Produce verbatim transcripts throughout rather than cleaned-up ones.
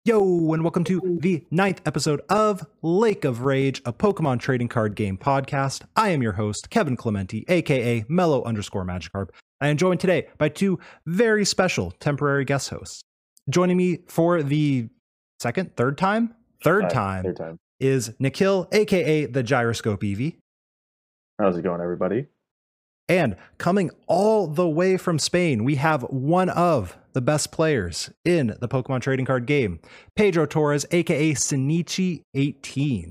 Yo, and welcome to the ninth episode of Lake of Rage, a Pokemon trading card game podcast. I am your host, Kevin Clementi, aka Mellow underscore Magikarp. I am joined today by two very special temporary guest hosts. Joining me for the second, third time? Third uh, time, third time is Nikhil, aka the Gyroscope Eevee. How's it going, everybody? And coming all the way from Spain, we have one of the best players in the Pokemon trading card game, Pedro Torres, aka Sinichi eighteen.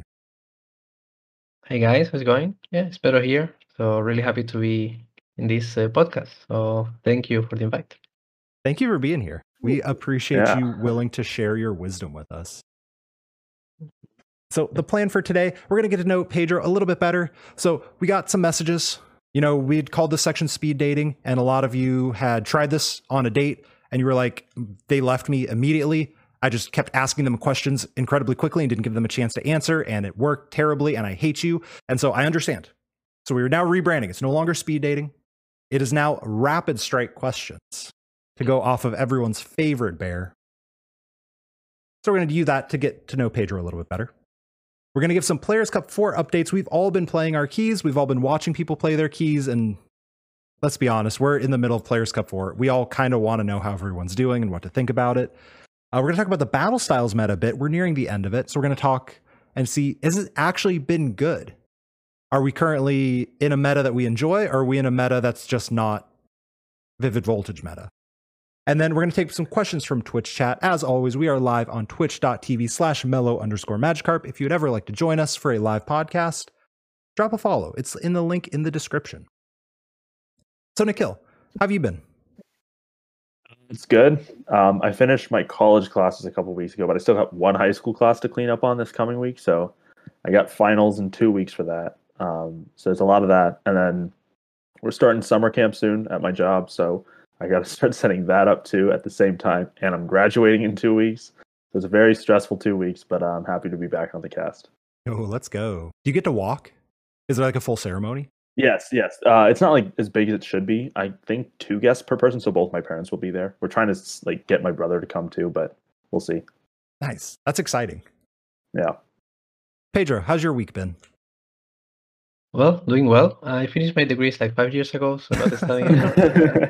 Hey guys, how's it going? Yeah, it's Pedro here. So really happy to be in this uh, podcast. So thank you for the invite. Thank you for being here. We appreciate Yeah. you willing to share your wisdom with us. So the plan for today, we're going to get to know Pedro a little bit better. So we got some messages. You know, we'd called this section speed dating, and a lot of you had tried this on a date, and you were like, they left me immediately. I just kept asking them questions incredibly quickly and didn't give them a chance to answer, and it worked terribly, and I hate you. And so I understand. So we are now rebranding. It's no longer speed dating. It is now rapid strike questions to go off of everyone's favorite bear. So we're going to do that to get to know Pedro a little bit better. We're going to give some Players Cup four updates. We've all been playing our keys. We've all been watching people play their keys. And let's be honest, we're in the middle of Players Cup four. We all kind of want to know how everyone's doing and what to think about it. Uh, we're going to talk about the battle styles meta a bit. We're nearing the end of it. So we're going to talk and see, has it actually been good? Are we currently in a meta that we enjoy? Or are we in a meta that's just not Vivid Voltage meta? And then we're going to take some questions from Twitch chat. As always, we are live on twitch.tv slash mellow underscore Magikarp. If you'd ever like to join us for a live podcast, drop a follow. It's in the link in the description. So, Nikhil, how have you been? It's good. Um, I finished my college classes a couple weeks ago, but I still got one high school class to clean up on this coming week. So I got finals in two weeks for that. Um, so there's a lot of that. And then we're starting summer camp soon at my job. So I got to start setting that up too at the same time. And I'm graduating in two weeks. So it's a very stressful two weeks, but I'm happy to be back on the cast. Oh, let's go. Do you get to walk? Is it like a full ceremony? Yes, yes. Uh, it's not like as big as it should be. I think two guests per person, so both my parents will be there. We're trying to like get my brother to come too, but we'll see. Nice. That's exciting. Yeah. Pedro, how's your week been? Well, doing well. I finished my degrees like five years ago, so not studying.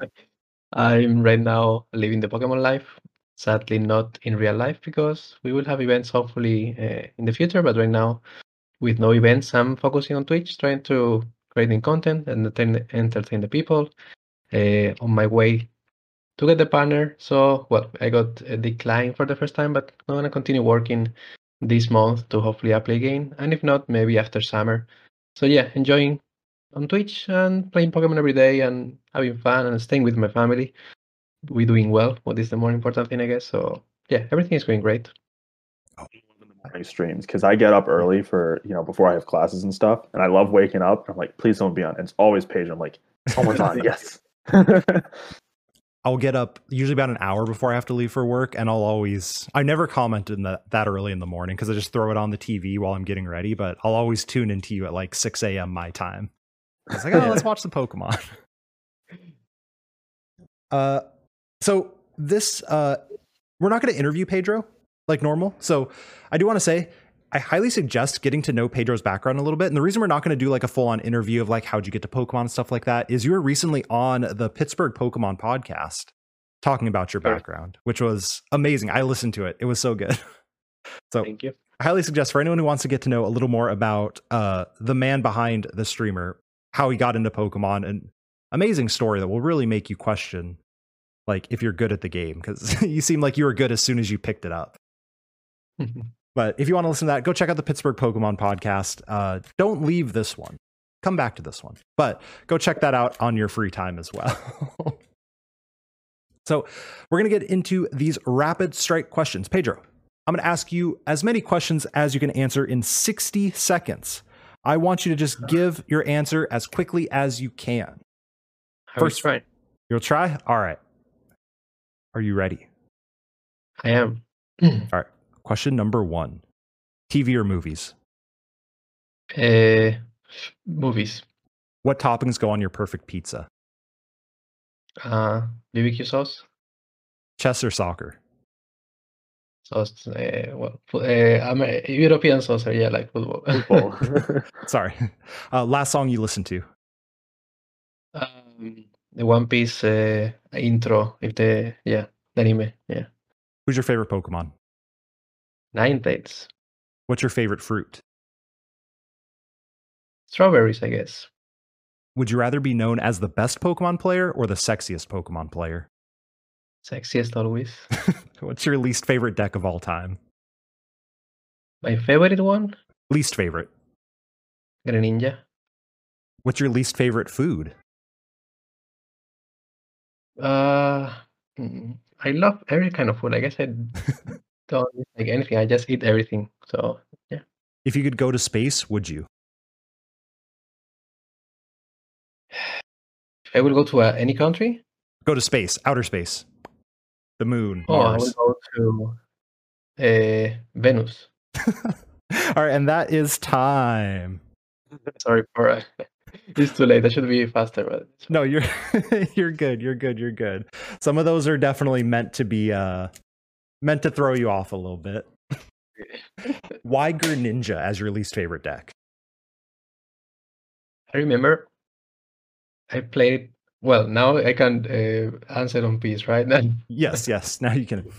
I'm right now living the Pokemon life. Sadly, not in real life because we will have events hopefully uh, in the future. But right now, with no events, I'm focusing on Twitch, trying to creating content and entertain, entertain the people. Uh, on my way to get the partner. So, well, I got a decline for the first time, but I'm gonna continue working this month to hopefully apply again. And if not, maybe after summer. So yeah, enjoying on Twitch and playing Pokemon every day and having fun and staying with my family. We're doing well. What is the more important thing, I guess? So yeah, everything is going great. Morning streams because I get up early for you know before I have classes and stuff, and I love waking up. I'm like, please don't be on. And it's always Paige. I'm like, someone's on. Yes. I'll get up usually about an hour before I have to leave for work, and I'll always, I never comment in the, that early in the morning because I just throw it on the T V while I'm getting ready, but I'll always tune into you at like six a.m. my time. It's like, oh, let's watch the Pokemon. uh, so this, uh, we're not going to interview Pedro like normal. So I do want to say, I highly suggest getting to know Pedro's background a little bit. And the reason we're not going to do like a full on interview of like, how'd you get to Pokemon and stuff like that is you were recently on the Pittsburgh Pokemon podcast talking about your background, which was amazing. I listened to it. It was so good. So Thank you. I highly suggest for anyone who wants to get to know a little more about uh, the man behind the streamer, how he got into Pokemon, an amazing story that will really make you question like if you're good at the game, because you seem like you were good as soon as you picked it up. But if you want to listen to that, go check out the Pittsburgh Pokemon podcast. Uh, don't leave this one. Come back to this one. But go check that out on your free time as well. So we're going to get into these rapid strike questions. Pedro, I'm going to ask you as many questions as you can answer in sixty seconds. I want you to just give your answer as quickly as you can. First try. You'll try? All right. Are you ready? I am. All right. Question number one. T V or movies? Uh, movies. What toppings go on your perfect pizza? Uh, B B Q sauce. Chess or soccer? So, uh, well, uh, Amer- European soccer, yeah, like football. Football. Sorry. Uh, last song you listened to? um, the One Piece uh, intro, if the yeah, the anime, yeah. Who's your favorite Pokemon? Ninetales. What's your favorite fruit? Strawberries, I guess. Would you rather be known as the best Pokemon player or the sexiest Pokemon player? Sexiest always. What's your least favorite deck of all time? My favorite one? Least favorite. Greninja. What's your least favorite food? Uh, mm, I love every kind of food. I guess I don't like anything. I just eat everything. So yeah. If you could go to space, would you? I will go to uh, any country. Go to space, outer space, the moon, Oh, Mars. I will go to uh, Venus. All right, and that is time. Sorry for uh, it's too late. I should be faster, but it's No, you're you're good. You're good. You're good. Some of those are definitely meant to be uh meant to throw you off a little bit. Why Greninja as your least favorite deck? I remember I played. Well, now I can uh, answer on piece, right? Yes, yes. Now you can.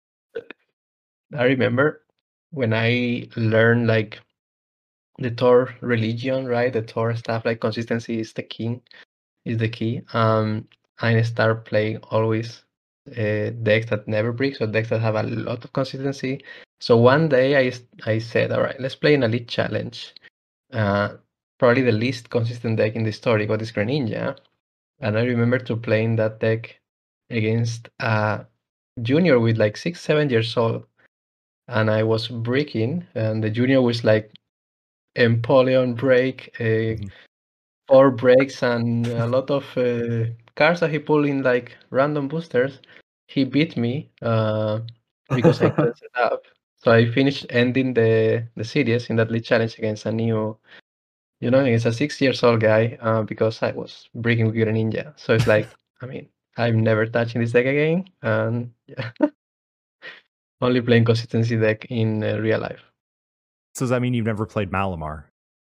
I remember when I learned like the Thor religion, right? The Thor stuff, like consistency is the king, is the key. Um, I start playing always uh, decks that never break, so decks that have a lot of consistency. So one day I I said, all right, let's play an elite challenge. Uh, probably the least consistent deck in the story got is Greninja, and I remember to playing that deck against a junior with like six, seven years old, and I was breaking, and the junior was like Empoleon break, uh, Mm-hmm. four breaks, and a lot of uh, cards that he pulled in like random boosters. He beat me uh, because I couldn't set up. So I finished ending the the series in that league challenge against a new, you know, against a six years old guy uh, because I was breaking with Greninja. So it's like, I mean, I'm never touching this deck again, and yeah, only playing consistency deck in uh, real life. So does that mean you've never played Malamar?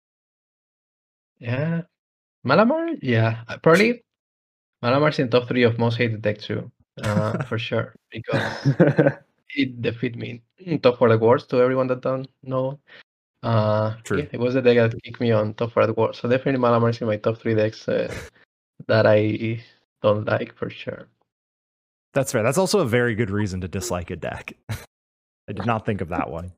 Yeah, Malamar, yeah, uh, probably Malamar's in top three of most hated deck too, uh, for sure, because it defeated me in top four awards. To everyone that don't know, uh, True. yeah, it was the deck that kicked me on top four awards. So definitely Malamar's in my top three decks uh, that I don't like for sure. That's fair. That's also a very good reason to dislike a deck. I did not think of that one.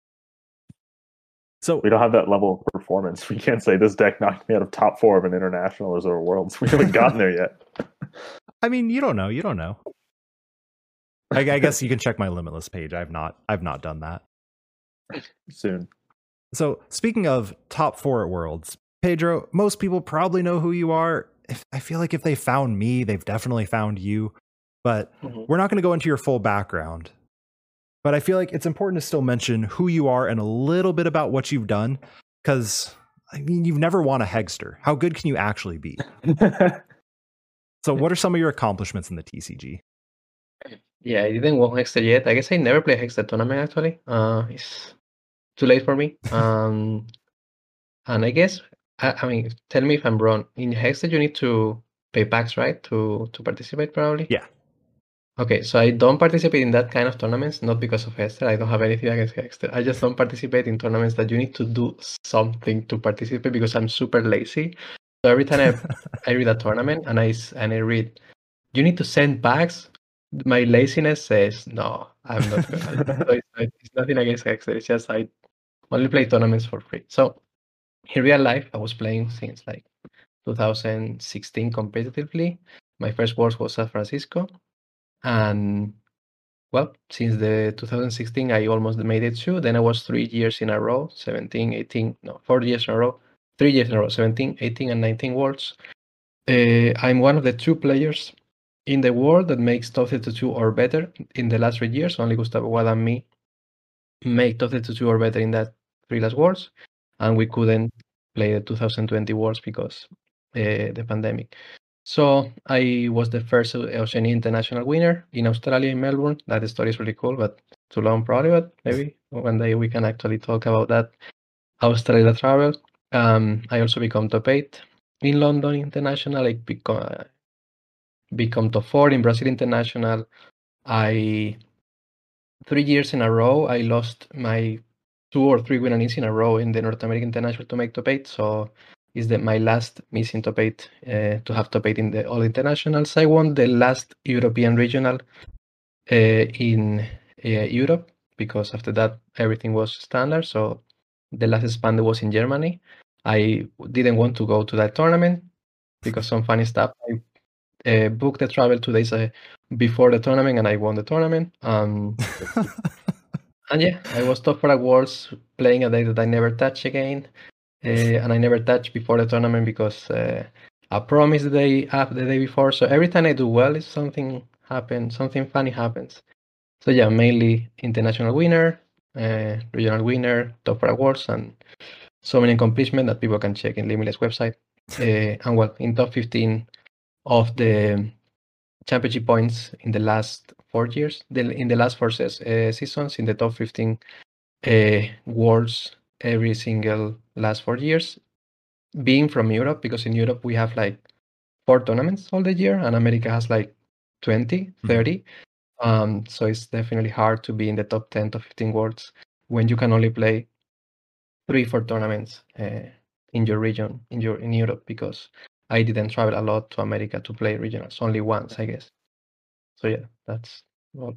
So we don't have that level of performance. We can't say this deck knocked me out of top four of an internationals or worlds. We haven't gotten there yet. I mean, you don't know. You don't know. I, I guess you can check my Limitless page. I've not. I've not done that. Soon. So speaking of top four at Worlds, Pedro, most people probably know who you are. If, I feel like if they found me, they've definitely found you. But mm-hmm. we're not going to go into your full background. But I feel like it's important to still mention who you are and a little bit about what you've done. Because, I mean, you've never won a Hegster. How good can you actually be? So what are some of your accomplishments in the T C G? Yeah, I didn't win Hegster yet. I guess I never played Hegster tournament, actually. Uh, it's too late for me. Um, and I guess, I, I mean, tell me if I'm wrong. In Hegster, you need to pay packs, right? To, to participate, probably? Yeah. Okay, so I don't participate in that kind of tournaments, not because of Hegster. I don't have anything against Hegster. I just don't participate in tournaments that you need to do something to participate because I'm super lazy. So every time I, I read a tournament and I, and I read, you need to send packs, my laziness says, no, I'm not going to. So it's, it's nothing against Hegster. It's just I only play tournaments for free. So in real life, I was playing since like two thousand sixteen competitively. My first Worlds was San Francisco. And well, since the two thousand sixteen, I almost made it too. Then I was three years in a row, seventeen, eighteen, no, four years in a row, three years in a row, seventeen, eighteen, and nineteen Worlds. Uh, I'm one of the two players in the world that makes top thirty-two or better in the last three years. Only Gustavo Wad and me make top thirty-two or better in that three last Worlds. And we couldn't play the two thousand twenty Worlds because uh, the pandemic. So I was the first Oceania International winner in Australia, in Melbourne. That story is really cool, but too long probably, but maybe one day we can actually talk about that Australia travel. Um, I also become top eight in London International. I become uh, become top four in Brazil International. I three years in a row I lost my two or three winners in a row in the North American International to make top eight. So it's the, my last missing top eight uh, to have top eight in the all internationals. I won the last European regional uh, in uh, Europe because after that everything was standard. So the last expanded was in Germany. I didn't want to go to that tournament because some funny stuff. I uh, booked the travel two days uh, before the tournament and I won the tournament. Um, and yeah, I was top for awards playing a day that I never touched again. Uh, and I never touched before the tournament because uh, I promised the day after the day before. So every time I do well, it's something happens, something funny happens. So yeah, mainly international winner, uh, regional winner, top for awards, and so many accomplishments that people can check in Limitless website. Uh, and well, in top fifteen of the championship points in the last four years, the, in the last four ses- uh, seasons, in the top fifteen uh, worlds every single last four years. Being from Europe, because in Europe we have like four tournaments all the year, and America has like twenty, thirty. Mm-hmm. Um, so it's definitely hard to be in the top ten to fifteen worlds when you can only play three, four tournaments uh, in your region, in your in Europe, because I didn't travel a lot to America to play regionals, only once, I guess. So yeah, that's all.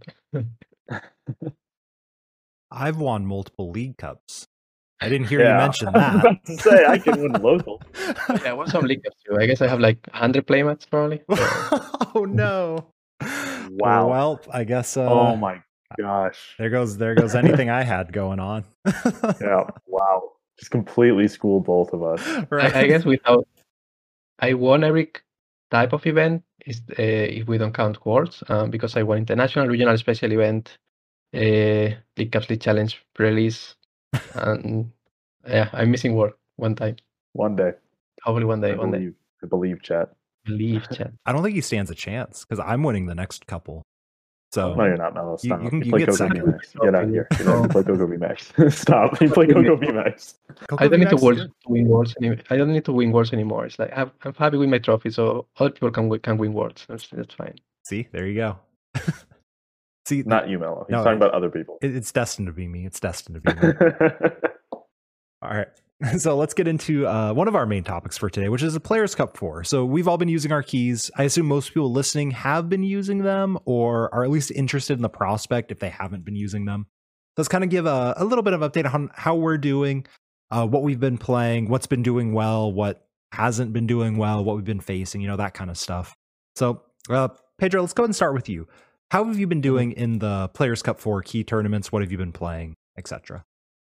I've won multiple League Cups. I didn't hear yeah. you mention that. I was about to say I can win local. Yeah, I won some League Cups too. I guess I have like one hundred playmats probably. So. Oh no! Wow. Well, I guess. Uh, oh my gosh! There goes there goes anything I had going on. Yeah. Wow. Just completely schooled both of us. Right. I, I guess without, I won every type of event is uh, if we don't count worlds, um, because I won international, regional, special event, uh, League Cups, League Challenge, release, and yeah, I'm missing world one time. One day. Hopefully one day. I one believe, day. I believe, chat. Believe, chat. I don't think he stands a chance because I'm winning the next couple. So no, you're not. No, stop. You, you, can, you, you play get Coco second. B-Max. Get out of here. Get out. You play Coco B-Max. Stop. You play Coco B-Max. I don't need to, world, to win worlds anymore. I don't need to win worlds anymore. It's like I'm, I'm happy with my trophy, so other people can can win worlds. That's that's fine. See, there you go. See, not you, Mello. He's no, talking about other people. It, it's destined to be me. It's destined to be me. All right. So let's get into uh, one of our main topics for today, which is the Players' Cup four. So we've all been using our keys. I assume most people listening have been using them or are at least interested in the prospect if they haven't been using them. So let's kind of give a, a little bit of update on how we're doing, uh, what we've been playing, what's been doing well, what hasn't been doing well, what we've been facing, you know, that kind of stuff. So uh, Pedro, let's go ahead and start with you. How have you been doing in the Players' Cup four key tournaments? What have you been playing, et cetera?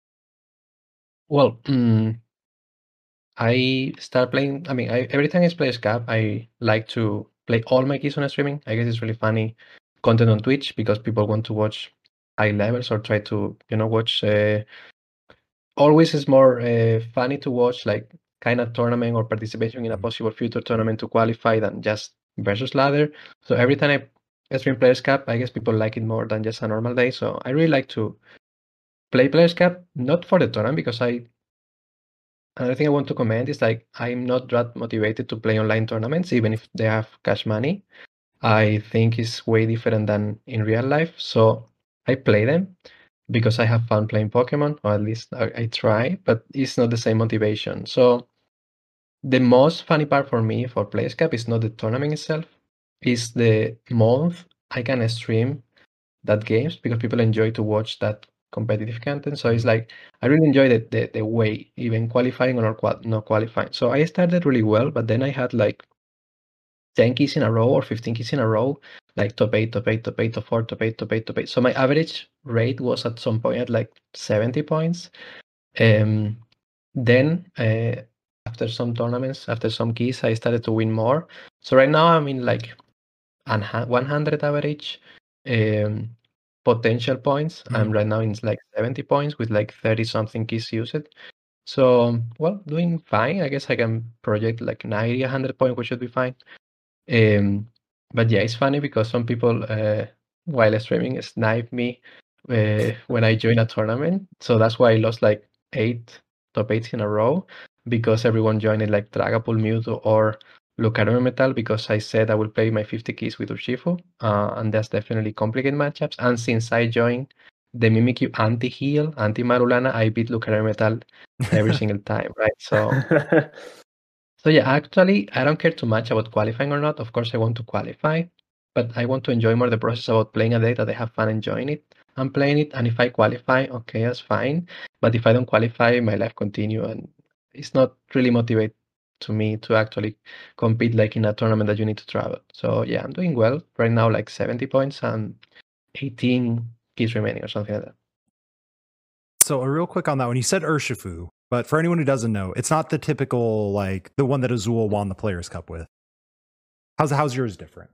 Well, um, I start playing. I mean, I, every time I play Cup, I like to play all my keys on streaming. I guess it's really funny content on Twitch because people want to watch high levels or try to, you know, watch. Uh, always is more uh, funny to watch like kind of tournament or participation in a possible future tournament to qualify than just versus ladder. So every time I stream Players' Cup, I guess people like it more than just a normal day. So I really like to play Players' Cup, not for the tournament, because I another thing I want to comment is like I'm not that motivated to play online tournaments, even if they have cash money. I think it's way different than in real life. So I play them because I have fun playing Pokemon, or at least I, I try, but it's not the same motivation. So the most funny part for me for Players' Cup is not the tournament itself, it's the month I can stream that games because people enjoy to watch that competitive content. So it's like I really enjoy the the, the way, even qualifying or not, qual- not qualifying. So I started really well, but then I had like ten keys in a row or fifteen keys in a row, like top eight, top eight, top eight, top four, top eight, top eight, top eight. So my average rate was at some point at like seventy points. Um, then uh, after some tournaments, after some keys, I started to win more. So right now I'm in like an one hundred average. Um, potential points. Mm-hmm. I'm right now in like seventy points with like thirty something keys used. So, well, doing fine. I guess I can project like ninety, one hundred points, which should be fine. Um, but yeah, it's funny because some people, uh, while streaming, snipe me uh, when I joined a tournament. So that's why I lost like eight top eights in a row because everyone joined it like Dragapult, Mewtwo, or Lucario Metal because I said I will play my fifty keys with Urshifu, uh, and that's definitely complicated matchups. And since I joined the Mimikyu anti-heal, anti-Marulana, I beat Lucario Metal every single time, right? So, so yeah, actually, I don't care too much about qualifying or not. Of course, I want to qualify, but I want to enjoy more the process about playing a deck that I have fun enjoying it and playing it. And if I qualify, okay, that's fine. But if I don't qualify, my life continue, and it's not really motivate to me to actually compete like in a tournament that you need to travel. So yeah, I'm doing well right now, like seventy points and eighteen keys remaining or something like that. So a real quick on that one, you said Urshifu, but for anyone who doesn't know, it's not the typical like the one that Azul won the Players Cup with. How's how's yours different?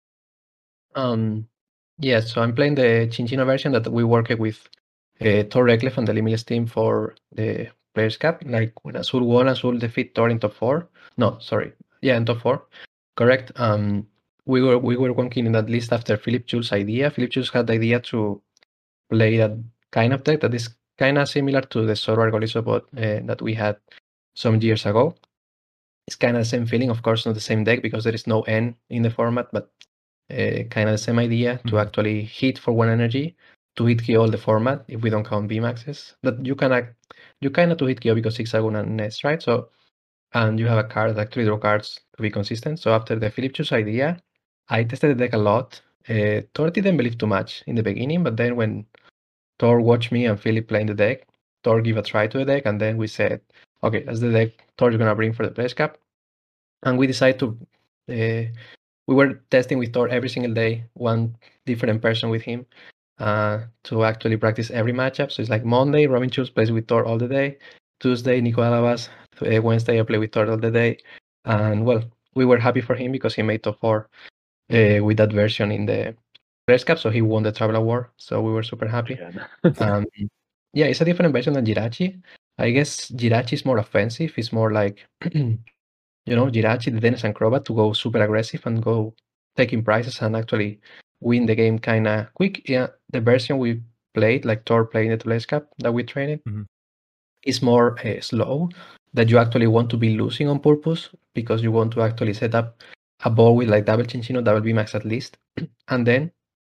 Um, yeah, so I'm playing the Chinchino version that we worked with uh, Thor Reckless on the Limitless team for the Players Cup. Like when Azul won, Azul defeat Thor in top four. No, sorry, yeah, in top four, correct. Um, we were we were working in that list after Philip Jules' idea. Philip Jules had the idea to play that kind of deck that is kind of similar to the Zoro Argolizo bot uh, that we had some years ago. It's kind of the same feeling, of course, not the same deck because there is no N in the format, but uh, kind of the same idea mm-hmm. to actually hit for one energy, to hit K O all the format if we don't count V maxes. That you can act, you kind of to hit K O because Zigzagoon and Nest, right? So, and you have a card that actually draw cards to be consistent. So after the Philip Jules idea, I tested the deck a lot. Uh, Thor didn't believe too much in the beginning, but then when Thor watched me and Philip playing the deck, Thor give a try to the deck, and then we said, okay, that's the deck Thor's gonna bring for the Players Cup. And we decided to, uh, we were testing with Thor every single day, one different person with him, uh, to actually practice every matchup. So it's like Monday, Robin Schultz plays with Thor all the day. Tuesday, Nico Alabas. Uh, Wednesday, I play with Thor all the day. And well, we were happy for him because he made top four uh, with that version in the Players Cup, so he won the Travel Award. So we were super happy. um, yeah, it's a different version than Jirachi. I guess Jirachi is more offensive. It's more like, you know, Jirachi, the Dennis and Crobat to go super aggressive and go taking prizes and actually win the game kind of quick. Yeah, the version we played, like Thor playing the Players Cup that we trained, mm-hmm. is more uh, slow. That you actually want to be losing on purpose because you want to actually set up a ball with like double Chinchino, double V max at least, and then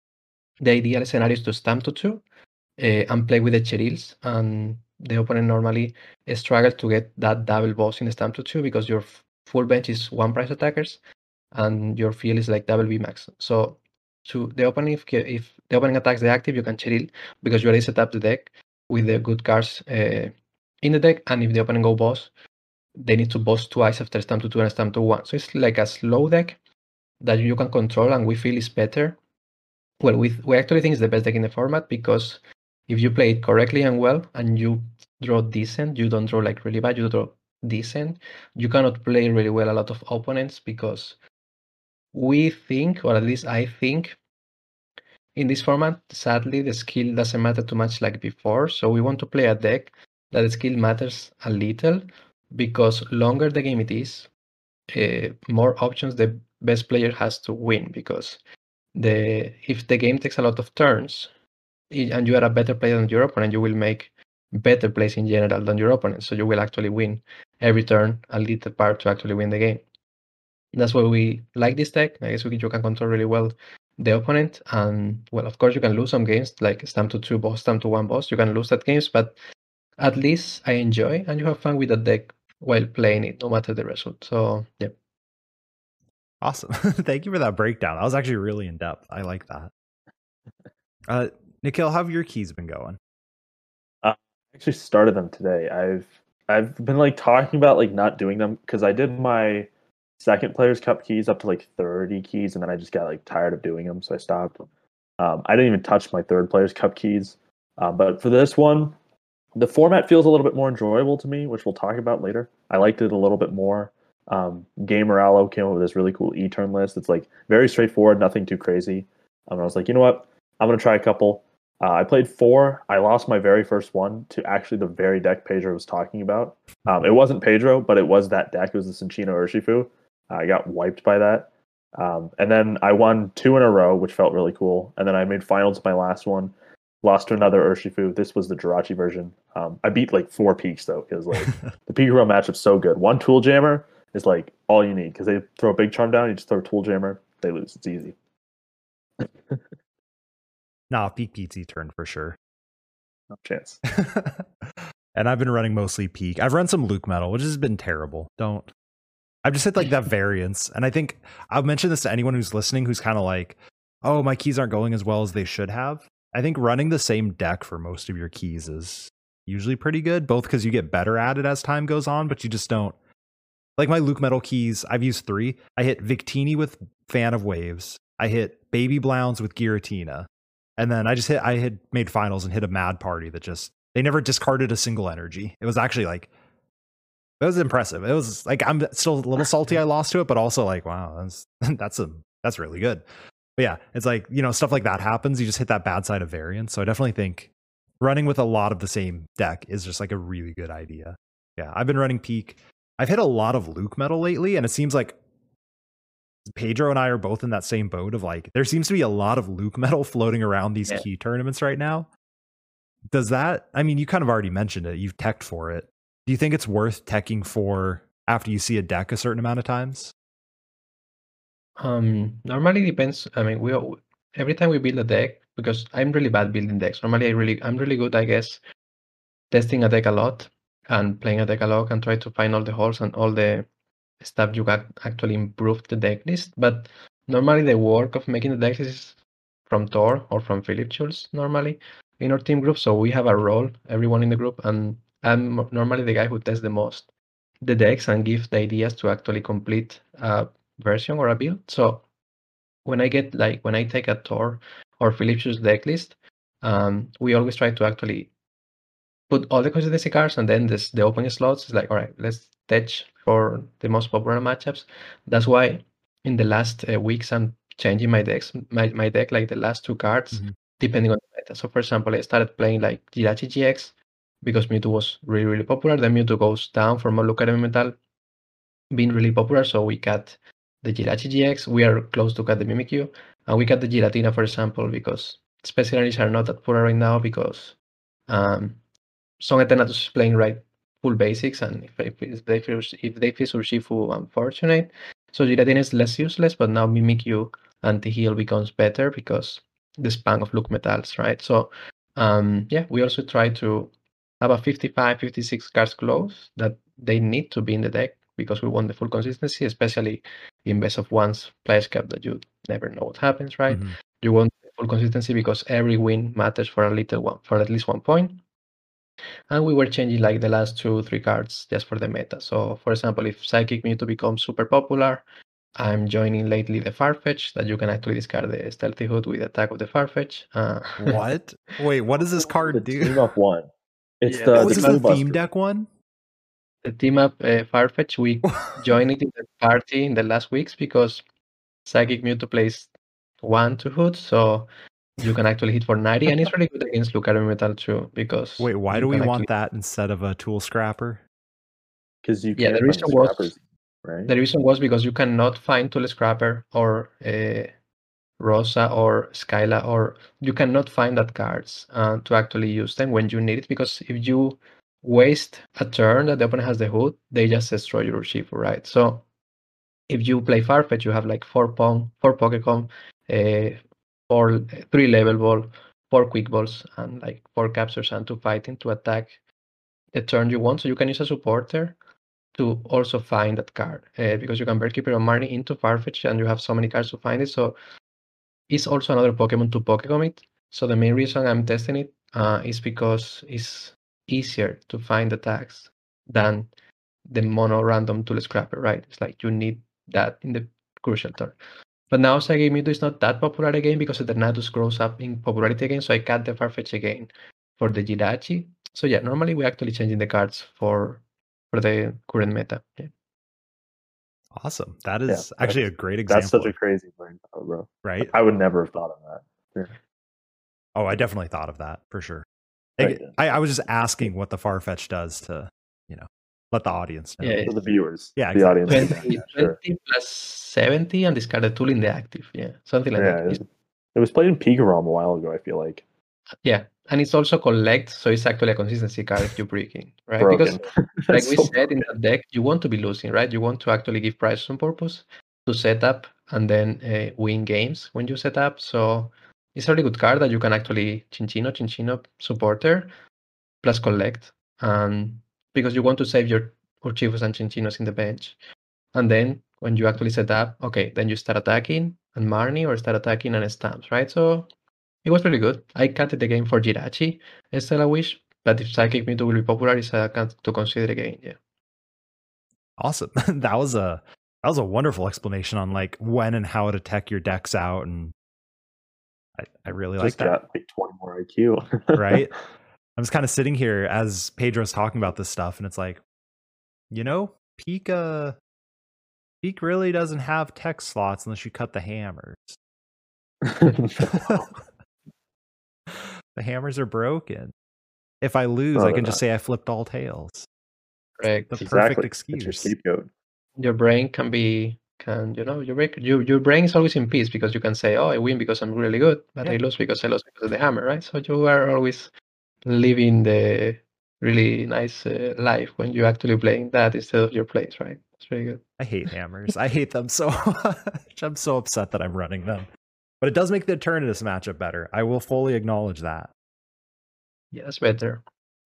the ideal scenario is to stamp to two uh, and play with the Cherils, and the opponent normally struggles to get that double boss in the stamp to two because your f- full bench is one price attackers and your field is like double V max. So to the opponent, if, if the opponent attacks the active, you can Cheril because you already set up the deck with the good cards uh, in the deck, and if the opponent go boss, they need to boss twice after stamp to two and stamp to one. So it's like a slow deck that you can control, and we feel is better. Well, we we actually think it's the best deck in the format because if you play it correctly and well, and you draw decent, you don't draw like really bad, you draw decent, you cannot play really well a lot of opponents because we think, or at least I think, in this format, sadly, the skill doesn't matter too much like before. So we want to play a deck that the skill matters a little because longer the game it is, uh, more options the best player has to win because the if the game takes a lot of turns and you are a better player than your opponent, you will make better plays in general than your opponent. So you will actually win every turn a little part to actually win the game. That's why we like this deck. I guess we can, you can control really well the opponent. And well, of course, you can lose some games like stamp to two boss, stamp to one boss. You can lose that games, but at least I enjoy and you have fun with the deck while playing it, no matter the result. So yeah. Awesome. Thank you for that breakdown. That was actually really in depth. I like that. Uh, Nikhil, how have your keys been going? Uh, I actually started them today. I've I've been like talking about like not doing them because I did my second Players Cup keys up to like thirty keys, and then I just got like tired of doing them, so I stopped. Um, I didn't even touch my third Players Cup keys, uh, but for this one, the format feels a little bit more enjoyable to me, which we'll talk about later. I liked it a little bit more. Um, Game Moralo came up with this really cool e-turn list. It's like very straightforward, nothing too crazy. Um, I was like, you know what? I'm gonna try a couple. Uh, I played four. I lost my very first one to actually the very deck Pedro was talking about. Um, it wasn't Pedro, but it was that deck. It was the Cinchino Urshifu. Uh, I got wiped by that. Um, and then I won two in a row, which felt really cool. And then I made finals my last one. lost to another Urshifu. This was the Jirachi version. Um, I beat like four peaks though, because like the Pikachu matchup's so good. One Tool Jammer is like all you need because they throw a big charm down. You just throw a Tool Jammer, they lose. It's easy. Nah, Peak P T turn for sure. No chance. And I've been running mostly Peak. I've run some Luke Metal, which has been terrible. Don't. I've just hit like that variance, and I think I'll mention this to anyone who's listening who's kind of like, "Oh, my keys aren't going as well as they should have." I think running the same deck for most of your keys is usually pretty good, both because you get better at it as time goes on, but you just don't. Like my Luke Metal keys, I've used three. I hit Victini with Fan of Waves. I hit Baby Blounds with Giratina. And then I just hit, I had made finals and hit a Mad Party that just, they never discarded a single energy. It was actually like, it was impressive. It was like, I'm still a little salty I lost to it, but also like, wow, that's, that's a, that's really good. But yeah, it's like, you know, stuff like that happens. You just hit that bad side of variance. So I definitely think running with a lot of the same deck is just like a really good idea. Yeah, I've been running Peak. I've hit a lot of Luke Metal lately, and it seems like Pedro and I are both in that same boat of like, there seems to be a lot of Luke Metal floating around these yeah. key tournaments right now. Does that, I mean, you kind of already mentioned it. You've teched for it. Do you think it's worth teching for after you see a deck a certain amount of times? Um, normally depends. I mean, we every time we build a deck, because I'm really bad building decks. Normally, I really, I'm really good, I guess, testing a deck a lot and playing a deck a lot and try to find all the holes and all the stuff you can actually improve the deck list. But normally, the work of making the decks is from Thor or from Philip Schultz. Normally, in our team group, so we have a role, everyone in the group, and I'm normally the guy who tests the most the decks and gives the ideas to actually complete a version or a build. So when I get like when I take a Thor or Philip Schultz deck list, um, we always try to actually put all the consistency cards, and then this the open slots is like, all right, let's tech for the most popular matchups. That's why in the last uh, weeks I'm changing my decks, my, my deck like the last two cards, mm-hmm. depending on the meta. So for example, I started playing like Jirachi G X because Mewtwo was really, really popular. Then Mewtwo goes down for Molo Academy Metal, being really popular. So we cut the Jirachi G X. We are close to cut the Mimikyu. And we cut the Giratina, for example, because special energies are not that popular right now because um, Song Eternatus is playing right full basics. And if, if, if they feel if they feel Urshifu unfortunate, so Giratina is less useless, but now Mimikyu anti-heal becomes better because the spam of Luke Metals, right? So um, yeah, we also try to have a fifty-five, fifty-six cards close that they need to be in the deck because we want the full consistency, especially in best of ones players cap that you never know what happens, right? Mm-hmm. You want full consistency because every win matters for a little one, for at least one point. And we were changing like the last two, three cards just for the meta. So for example, if Psychic Mewtwo becomes super popular, I'm joining lately the Farfetch, that you can actually discard the Stealthy Hood with Attack of the Farfetch. Uh, what? Wait, what does this card the do? Team up one. It's yeah, the, oh, is the, this the theme deck one? The team up uh, Farfetch, we joined it in the party in the last weeks because Psychic Mewtwo plays one to Hood, so you can actually hit for ninety, and it's really good against Lucario Metal too. Because wait, why do we want that instead of a Tool Scrapper? Because you yeah, can't the reason find was scrappers, right? The reason was because you cannot find Tool Scrapper or uh, Rosa or Skyla, or you cannot find that cards uh, to actually use them when you need it. Because if you waste a turn that the opponent has the Hood, they just destroy your Urshifu, right? So if you play Farfetch, you have like four Pong, four Pokecom, uh, four three level ball, four quick balls, and like four captures and two fighting to attack the turn you want. So you can use a supporter to also find that card uh, because you can Bearkeeper or Marnie into Farfetch and you have so many cards to find it. So it's also another Pokemon to Pokecom it. So the main reason I'm testing it uh, is because it's easier to find the tags than the mono random Tool Scrapper, right? It's like you need that in the crucial turn. But now Psychic Mewtwo is not that popular again because Eternatus grows up in popularity again. So I cut the Farfetch again for the Jirachi. So yeah, normally we're actually changing the cards for for the current meta. Yeah. Awesome. That is yeah, actually a great example. That's such a crazy brain power, bro. Right? I would never have thought of that. Yeah. Oh, I definitely thought of that for sure. Right. I, I was just asking what the Farfetch does to, you know, let the audience know. Yeah, for the viewers. Yeah, the exactly. audience. twenty, yeah, sure. twenty plus seventy and discard a tool in the active. Yeah, something like yeah, that. It was, it was played in Pikarom a while ago, I feel like. Yeah, and it's also collect, so it's actually a consistency card if you break in, right? Broken. Because like we So said in broken. the deck, you want to be losing, right? You want to actually give prizes on purpose to set up and then uh, win games when you set up. So it's a really good card that you can actually Chinchino, Chinchino supporter plus collect, um, because you want to save your Urchifus and Chinchinos in the bench. And then when you actually set up, okay, then you start attacking and Marnie or start attacking and stamps, right? So it was really good. I cutted the game for Jirachi, Stella Wish, but if Psychic Mewtwo will be popular, it's a can to consider again, yeah. Awesome. that was a that was a wonderful explanation on like when and how to tech your decks out, and I, I really like Just that. got like twenty more I Q. Right? I'm just kind of sitting here as Pedro's talking about this stuff, and it's like, you know, Peak uh Peak really doesn't have tech slots unless you cut the hammers. The hammers are broken. If I lose, No, I they're can just not. say I flipped all tails. Correct. The perfect Exactly. excuse. It's your scapegoat. Your brain can be can you know your brain your your brain is always in peace because you can say, oh, I win because I'm really good, but Yeah. I lose because I lost because of the hammer, right? So you are always living the really nice uh, life when you're actually playing that instead of your plays, right? It's really good. I hate hammers. I hate them so much. I'm so upset that I'm running them. But it does make the Eternatus matchup better. I will fully acknowledge that. Yeah, that's better.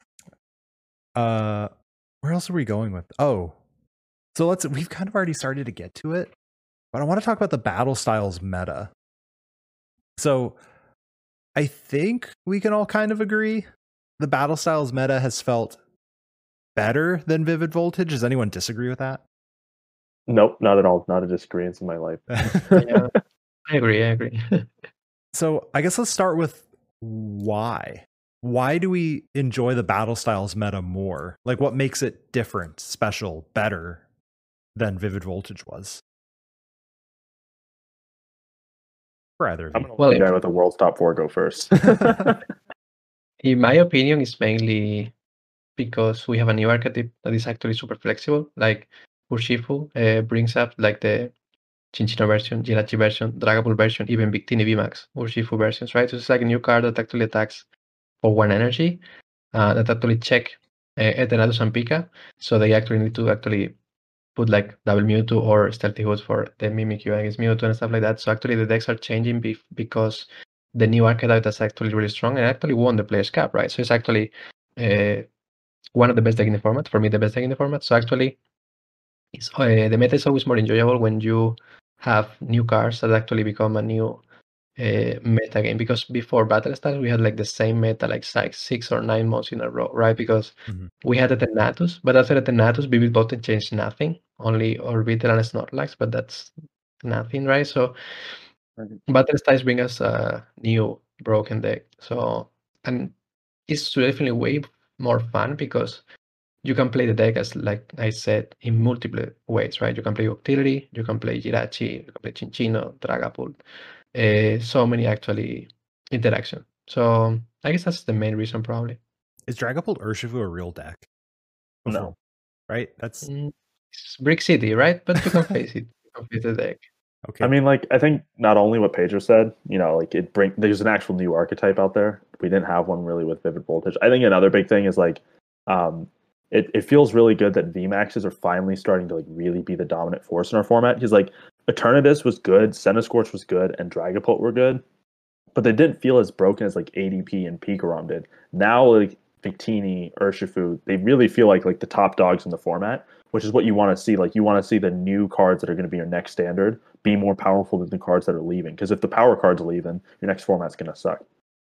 Uh, where else are we going with? Oh, so let's. We've kind of already started to get to it, but I want to talk about the battle styles meta. So, I think we can all kind of agree the battle styles meta has felt better than Vivid Voltage. Does anyone disagree with that? Nope, not at all. Not a disagreement in my life. Yeah, I agree. I agree. So I guess let's start with why. Why do we enjoy the battle styles meta more? Like, what makes it different, special, better than Vivid Voltage was? For either of I'm you. gonna Well, let the if- guy with the world's top four go first. In my opinion, it's mainly because we have a new archetype that is actually super flexible. Like Urshifu uh, brings up like the Chinchino version, Jirachi version, Dragapult version, even Victini V MAX, Urshifu versions, right? So it's like a new card that actually attacks for one energy, uh, that actually check uh, Eternatus and Pika. So they actually need to actually put like double Mewtwo or Stealthy Hoods for the Mimikyu against Mewtwo and stuff like that. So actually the decks are changing bef- because the new archetype is actually really strong and actually won the Players' Cup, right? So it's actually uh, one of the best deck in the format. For me, the best deck in the format. So actually, it's, uh, the meta is always more enjoyable when you have new cards that actually become a new uh, meta game. Because before Battle Stars, we had like the same meta like six, six or nine months in a row, right? Because Mhm. we had the Eternatus, but after the Eternatus, Vivid Voltage changed nothing, only Orbital and Snorlax, but that's nothing, right? So Mhm. Battle Styles bring us a new broken deck. So, and it's definitely way more fun because you can play the deck as, like I said, in multiple ways, right? You can play Octillery, you can play Jirachi, you can play Chinchino, Dragapult. Uh, so many actually interaction. So I guess that's the main reason, probably. Is Dragapult Urshifu a real deck? No. Right? That's Mm, it's Brick City, right? But you can face it. You can face the deck. okay. I mean, like, I think not only what Pedro said, you know, like it bring there's an actual new archetype out there. We didn't have one really with Vivid Voltage. I think another big thing is like, um, it, it feels really good that V MAXs are finally starting to like really be the dominant force in our format. Because like Eternatus was good, Centiskorch was good, and Dragapult were good, but they didn't feel as broken as like A D P and Pikarom did. Now like Victini, Urshifu, they really feel like like the top dogs in the format, which is what you want to see. Like you want to see the new cards that are going to be your next standard be more powerful than the cards that are leaving. Because if the power cards are leaving, your next format's going to suck.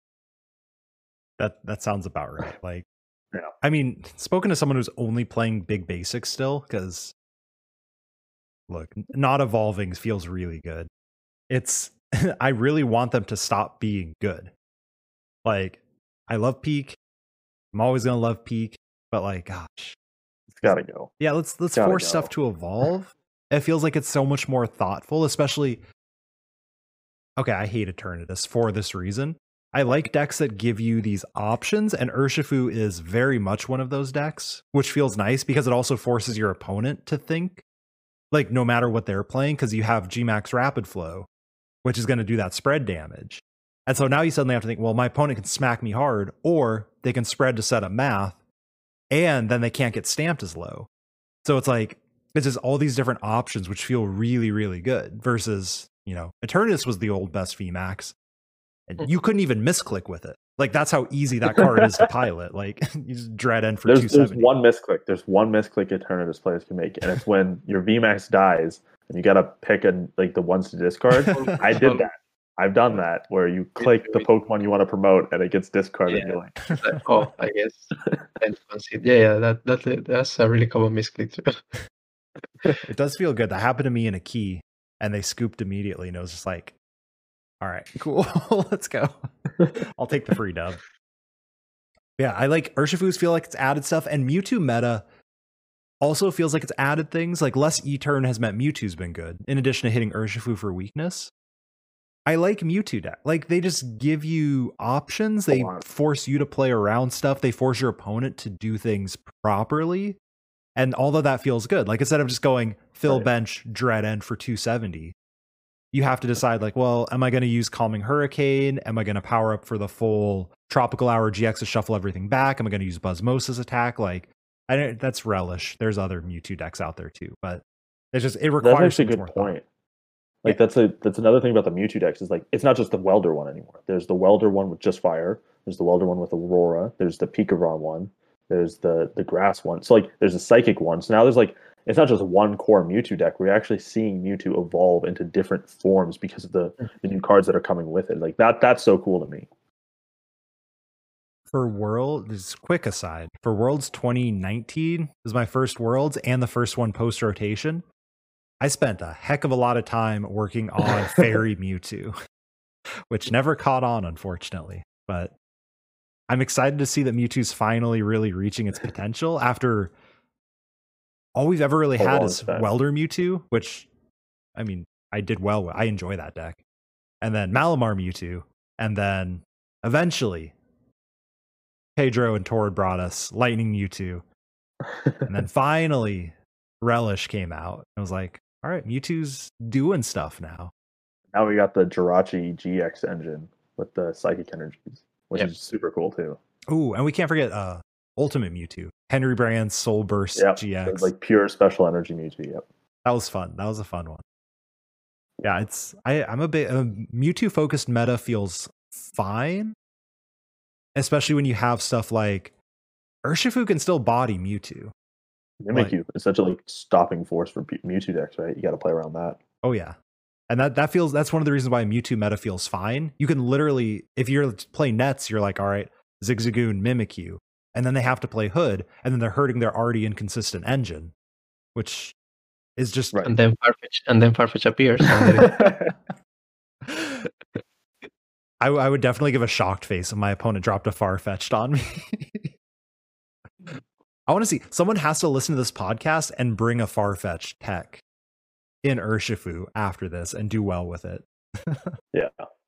That that sounds about right. Like, Yeah. I mean, spoken to someone who's only playing big basics still, because look, not evolving feels really good. It's I really want them to stop being good. Like, I love Peak. I'm always gonna love Peak, but like, gosh, It's got to go. yeah, let's let's Gotta force go. stuff to evolve. It feels like it's so much more thoughtful, especially. Okay, I hate Eternatus for this reason. I like decks that give you these options, and Urshifu is very much one of those decks, which feels nice because it also forces your opponent to think, like, no matter what they're playing, because you have G MAX Rapid Flow, which is going to do that spread damage. And so now you suddenly have to think, well, my opponent can smack me hard, or they can spread to set up math, and then they can't get stamped as low. So it's like, it's just all these different options which feel really, really good versus, you know, Eternatus was the old best V MAX, and you couldn't even misclick with it. Like, that's how easy that card is to pilot. Like, you just dread end for there's, two seventy. There's one misclick. There's one misclick Eternatus players can make, and it's when your V MAX dies and you got to pick a, like the ones to discard. I did that. I've done that where you click the Pokemon you want to promote and it gets discarded. Yeah. You're like, Like, oh, I guess. yeah, yeah, that, that that's a really common misclick too. It does feel good. That happened to me in a key, and they scooped immediately, and it was just like, all right, cool, let's go. I'll take the free dub. Yeah, I like Urshifu's feel like it's added stuff, and Mewtwo meta also feels like it's added things. Like less E-turn has meant Mewtwo's been good, in addition to hitting Urshifu for weakness. I like Mewtwo deck. Like, they just give you options. They force you to play around stuff. They force your opponent to do things properly. And all of that feels good. Like, instead of just going fill Right. bench, dread end for two seventy, you have to decide, like, well, am I going to use Calming Hurricane? Am I going to power up for the full Tropical Hour G X to shuffle everything back? Am I going to use Buzzmosa's attack? Like, I don't, that's Relish. There's other Mewtwo decks out there too, but it's just, it requires that's actually a much good more thought. point. Like Yeah. that's a that's another thing about the Mewtwo decks is like it's not just the Welder one anymore. There's the Welder one with just fire. There's the Welder one with Aurora. There's the Pikaron one. There's the the Grass one. So like there's a Psychic one. So now there's like it's not just one core Mewtwo deck. We're actually seeing Mewtwo evolve into different forms because of the, the new cards that are coming with it. Like that that's so cool to me. For World, just quick aside, for Worlds twenty nineteen was my first Worlds and the first one post rotation. I spent a heck of a lot of time working on Fairy Mewtwo, which never caught on, unfortunately. But I'm excited to see that Mewtwo's finally really reaching its potential after all we've ever really A had long is time. Welder Mewtwo, which, I mean, I did well with. I enjoy that deck. And then Malamar Mewtwo. And then eventually, Pedro and Tord brought us Lightning Mewtwo. And then finally, Relish came out. I was like, all right, Mewtwo's doing stuff now. Now we got the Jirachi G X engine with the Psychic Energies, which Yep. is super cool too. Ooh, and we can't forget uh, Ultimate Mewtwo. Henry Brand's Soul Burst Yeah, G X. like pure special energy Mewtwo. Yep. That was fun. That was a fun one. Yeah, it's I, I'm a bit uh, Mewtwo focused meta feels fine, especially when you have stuff like Urshifu can still body Mewtwo. Mimikyu is such a like stopping force for P- Mewtwo decks, right? You got to play around that. Oh yeah, and that that feels that's one of the reasons why Mewtwo meta feels fine. You can literally, if you're playing nets, you're like, all right, Zigzagoon, Mimikyu, and then they have to play Hood, and then they're hurting their already inconsistent engine, which is just Right. And then Farfetch, and then Farfetch appears. And then I, I would definitely give a shocked face if my opponent dropped a Farfetch'd on me. I want to see someone has to listen to this podcast and bring a Farfetch'd tech in Urshifu after this and do well with it. Yeah.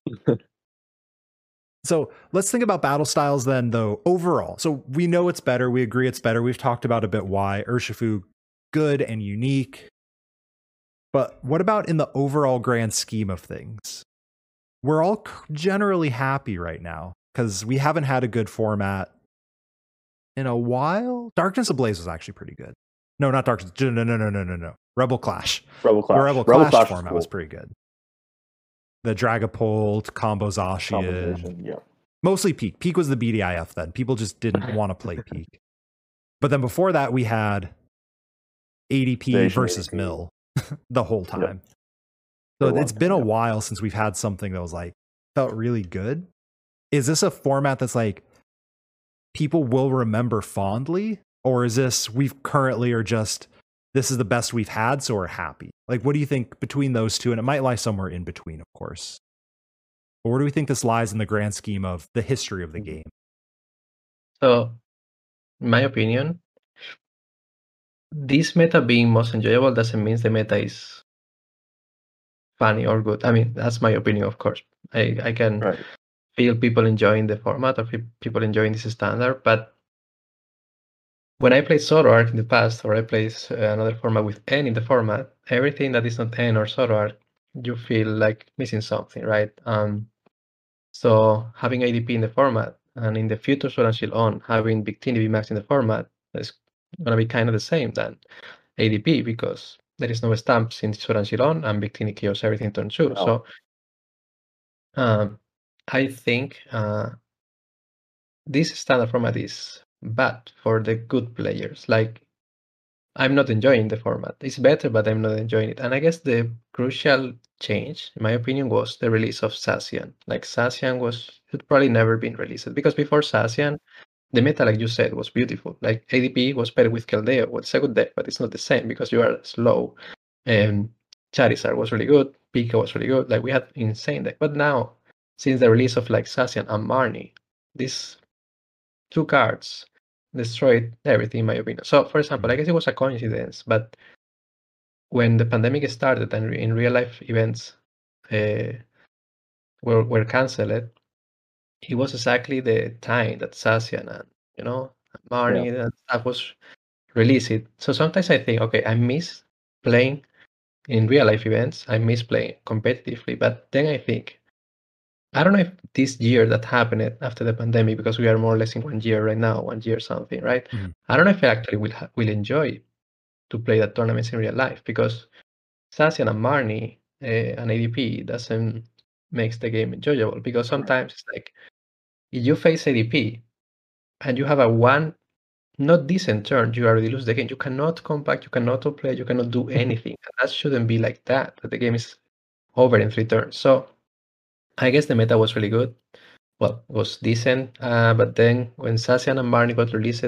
So let's think about battle styles then, though, overall. So we know it's better. We agree it's better. We've talked about a bit why. Urshifu, good and unique. But what about in the overall grand scheme of things? We're all generally happy right now because we haven't had a good format in a while. Darkness Ablaze was actually pretty good. No, not Darkness. No, no, no, no, no, no, no. Rebel Clash. Rebel Clash. The Rebel, Rebel Clash, Clash format cool. was pretty good. The Dragapult, Combo Zacian. Combination, yeah. Mostly Peak. Peak was the B D I F then. People just didn't want to play Peak. But then before that, we had A D P Station versus A D P. Mill the whole time. Yep. So For a it's long been a time, yeah. while since we've had something that was like, felt really good. Is this a format that's like, people will remember fondly? Or is this, we've currently are just, this is the best we've had, so we're happy? Like, what do you think between those two? And it might lie somewhere in between, of course. But where do we think this lies in the grand scheme of the history of the game? So, in my opinion, this meta being most enjoyable doesn't mean the meta is funny or good. I mean, that's my opinion, of course. I, I can Right. feel people enjoying the format or pe- people enjoying this standard, but when I play Zoroark in the past, or I play s- another format with N in the format, everything that is not N or Zoroark, you feel like missing something, right? Um, So having A D P in the format and in the future Sword and Shield on having Victini V MAX in the format is gonna be kind of the same than A D P because there is no stamps in Sword and Shield on and Victini kills everything turn two. No. So um, I think uh, this standard format is bad for the good players. Like I'm not enjoying the format. It's better, but I'm not enjoying it. And I guess the crucial change, in my opinion, was the release of Zacian. Like Zacian was should probably never been released because before Zacian, the meta, like you said, was beautiful. Like A D P was paired with Keldeo, well, it's a good deck, but it's not the same because you are slow. And Charizard was really good, Pika was really good. Like we had insane deck. But now, since the release of like Zacian and Marnie, these two cards destroyed everything, in my opinion. So, for example, I guess it was a coincidence, but when the pandemic started and in real life events uh, were were canceled, it was exactly the time that Zacian and you know Marnie yeah. and stuff was released. So sometimes I think, okay, I miss playing in real life events. I miss playing competitively, but then I think, I don't know if this year that happened after the pandemic, because we are more or less in one year right now, one year something, right? Mm-hmm. I don't know if I actually will ha- will enjoy to play that tournaments in real life because Zacian and Marnie uh, and A D P doesn't makes the game enjoyable because sometimes it's like if you face A D P and you have a one not decent turn, you already lose the game. You cannot come back, you cannot play, you cannot do anything. That shouldn't be like that. That the game is over in three turns. So I guess the meta was really good. Well, it was decent. Uh, but then when Zacian and Marnie got released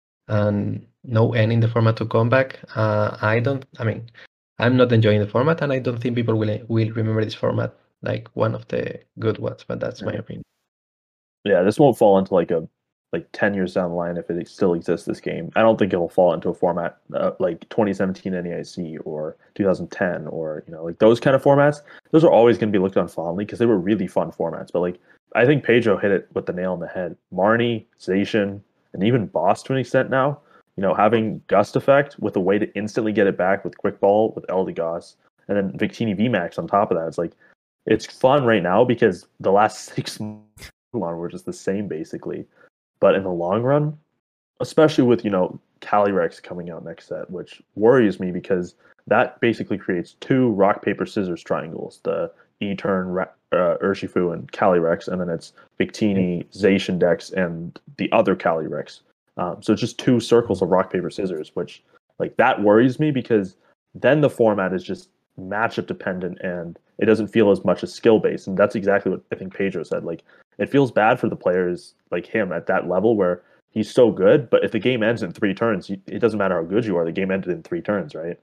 and no N in the format to come back, uh, I don't, I mean, I'm not enjoying the format and I don't think people will will remember this format like one of the good ones, but that's my opinion. Yeah, this won't fall into like a like ten years down the line if it still exists, this game. I don't think it'll fall into a format uh, like twenty seventeen N E I C or two thousand ten or, you know, like those kind of formats. Those are always going to be looked on fondly because they were really fun formats. But like, I think Pedro hit it with the nail on the head. Marnie, Zacian, and even Boss to an extent now, you know, having Gust Effect with a way to instantly get it back with Quick Ball, with Eldegoss, and then Victini V MAX on top of that. It's like, it's fun right now because the last six months were just the same basically. But in the long run, especially with, you know, Calyrex coming out next set, which worries me because that basically creates two rock, paper, scissors triangles, the E-turn, uh, Urshifu, and Calyrex, and then it's Victini, Zacian decks, and the other Calyrex. Um, so it's just two circles of rock, paper, scissors, which, like, that worries me because then the format is just matchup dependent and it doesn't feel as much as skill based. And that's exactly what I think Pedro said. Like, it feels bad for the players like him at that level where he's so good, but if the game ends in three turns, it doesn't matter how good you are. The game ended in three turns, right?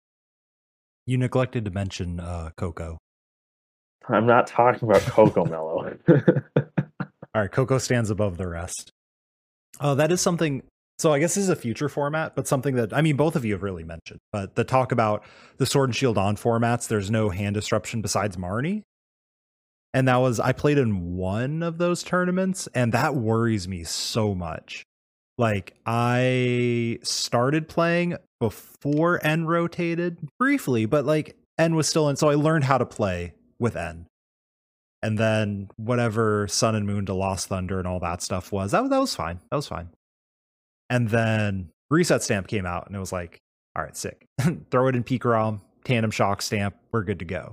You neglected to mention uh, Coco. I'm not talking about Coco Mello. All right, Coco stands above the rest. Oh, uh, that is something. So I guess this is a future format, but something that, I mean, both of you have really mentioned. But the talk about the Sword and Shield on formats, there's no hand disruption besides Marnie. And that was, I played in one of those tournaments, and that worries me so much. Like, I started playing before N rotated briefly, but like N was still in, so I learned how to play with N. And then whatever Sun and Moon to Lost Thunder and all that stuff was, that, that was fine. That was fine. And then Reset Stamp came out, and it was like, all right, sick. Throw it in Pikarom, Tandem Shock Stamp, we're good to go.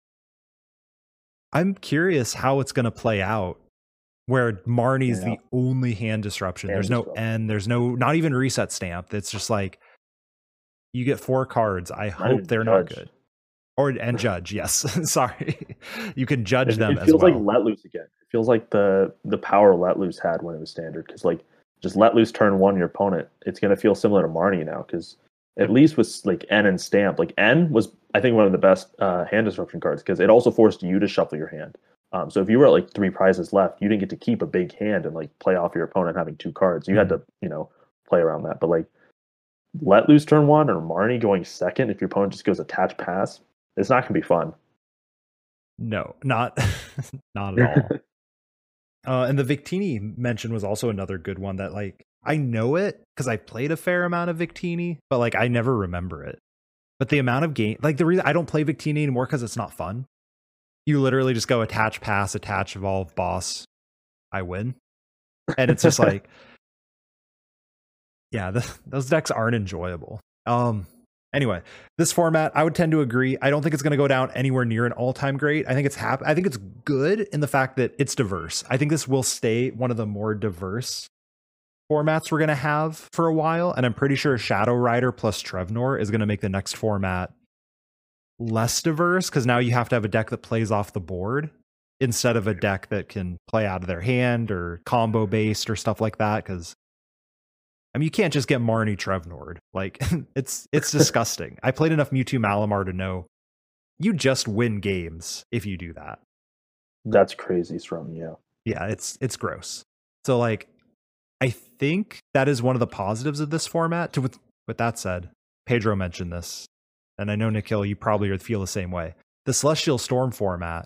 I'm curious how it's going to play out where Marnie's yeah. the only hand disruption. Hand there's no disruption. N, there's no, not even Reset Stamp. It's just like, you get four cards. I hope I they're judge. not good. Or, and judge, yes. Sorry. You can judge it, them it as feels well. like Let Loose again. It feels like the, the power Let Loose had when it was standard. Because like, just Let Loose turn one your opponent. It's going to feel similar to Marnie now. Because at least with like N and Stamp, like N was, I think, one of the best uh, hand disruption cards because it also forced you to shuffle your hand. Um, so if you were at like three prizes left, you didn't get to keep a big hand and like play off your opponent having two cards. You mm-hmm. had to, you know, play around that. But like Let Loose turn one or Marnie going second, if your opponent just goes attach pass, it's not going to be fun. No, not not at all. uh, and the Victini mention was also another good one that like I know it because I played a fair amount of Victini, but like I never remember it. But the amount of game, like the reason I don't play Victini anymore because it's not fun. you literally just go attach, pass, attach, evolve, boss. I win. And it's just like, yeah, the, those decks aren't enjoyable. Um, anyway, this format, I would tend to agree. I don't think it's going to go down anywhere near an all-time great. I think it's hap- I think it's good in the fact that it's diverse. I think this will stay one of the more diverse formats we're going to have for a while, and I'm pretty sure Shadow Rider plus Trevnor is going to make the next format less diverse, because now you have to have a deck that plays off the board instead of a deck that can play out of their hand or combo based or stuff like that, because I mean, you can't just get Marnie Trevnord. Like, it's it's disgusting. I played enough Mewtwo Malamar to know you just win games if you do that. That's crazy, Strum, yeah. Yeah, it's it's gross. So, like, I think that is one of the positives of this format. To with, with that said, Pedro mentioned this, and I know, Nikhil, you probably feel the same way. The Celestial Storm format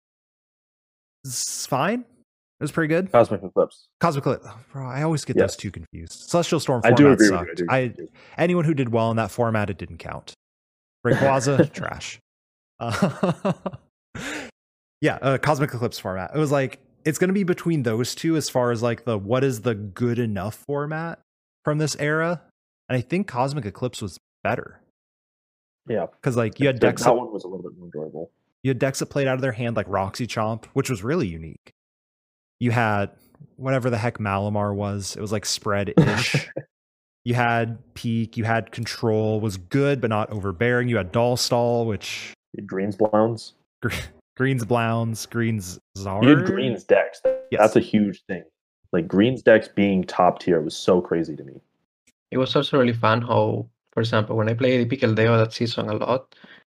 is fine. It was pretty good. Cosmic Eclipse. Cosmic Eclipse. Oh, bro, I always get Yes. those two confused. Celestial Storm I format do agree sucked. with you. I, I do agree with you. anyone who did well in that format, it didn't count. Rayquaza, trash. Uh, yeah, uh, Cosmic Eclipse format. It was like, it's going to be between those two as far as like the what is the good enough format from this era. And I think Cosmic Eclipse was better. Yeah. Because like you had That, decks that that, one was a little bit more enjoyable. you had decks that played out of their hand like Roxy Chomp, which was really unique. You had whatever the heck Malamar was. It was like spread-ish. You had Peak, you had Control, was good but not overbearing. You had Dollstall, which Greens Blowns. Greens Blowns, Greens Zard. You had Greens decks. That, Yes. That's a huge thing. Like Greens decks being top tier was so crazy to me. It was also really fun how, for example, when I played A D P Keldeo that season a lot,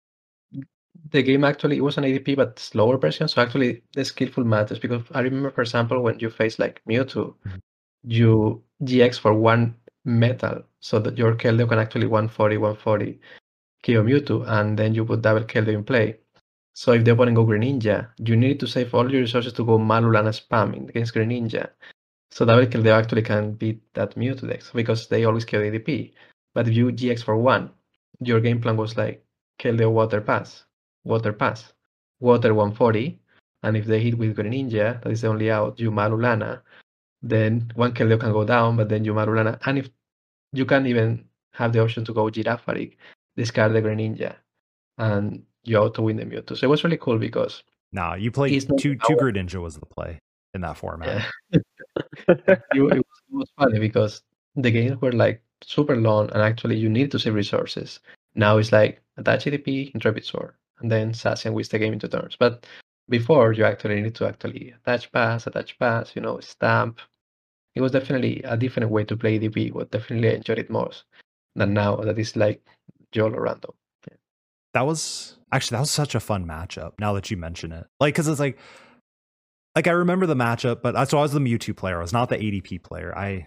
the game actually, it was an A D P but slower version, so actually the skillful matters, because I remember, for example, when you face like Mewtwo, Mhm. you G X for one metal, so that your Keldeo can actually one forty, one forty K O Mewtwo, and then you put double Keldeo in play. So if the opponent go Greninja, you need to save all your resources to go Malulana spamming against Greninja. So double Keldeo actually can beat that Mewtwo deck, because they always kill A D P. But if you G X for one, your game plan was like Keldeo Water Pass, Water Pass, Water one forty, and if they hit with Greninja, that is the only out, you Malulana, then one Keldeo can go down, but then you Marulana, and if you can even have the option to go Girafarig, discard the Greninja, and you auto win the Mewtwo. So it was really cool because Nah, you played He's not two our- two Greninja was the play in that format. yeah, it, it was, it was funny because the games were like super long, and actually you need to save resources. Now it's like attach A D P, Intrepid Sword, and then Sassian wins the game into turns. But before, you actually need to actually attach pass, attach pass, you know, stamp. It was definitely a different way to play A D P, but definitely I enjoyed it most than now that is like YOLO random. That was actually that was such a fun matchup. Now that you mention it, like because it's like, like I remember the matchup, but I, so I was the Mewtwo player. I was not the A D P player. I,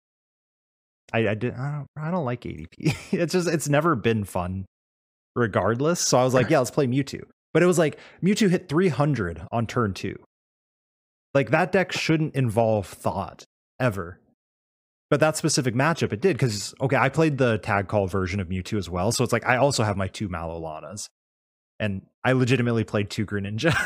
I, I did. I don't, I don't like A D P. It's just it's never been fun, regardless. So I was like, yeah, let's play Mewtwo. But it was like Mewtwo hit three hundred on turn two. Like that deck shouldn't involve thought ever. But that specific matchup, it did, because, okay, I played the tag call version of Mewtwo as well. So it's like, I also have my two Malolanas. And I legitimately played two Greninja.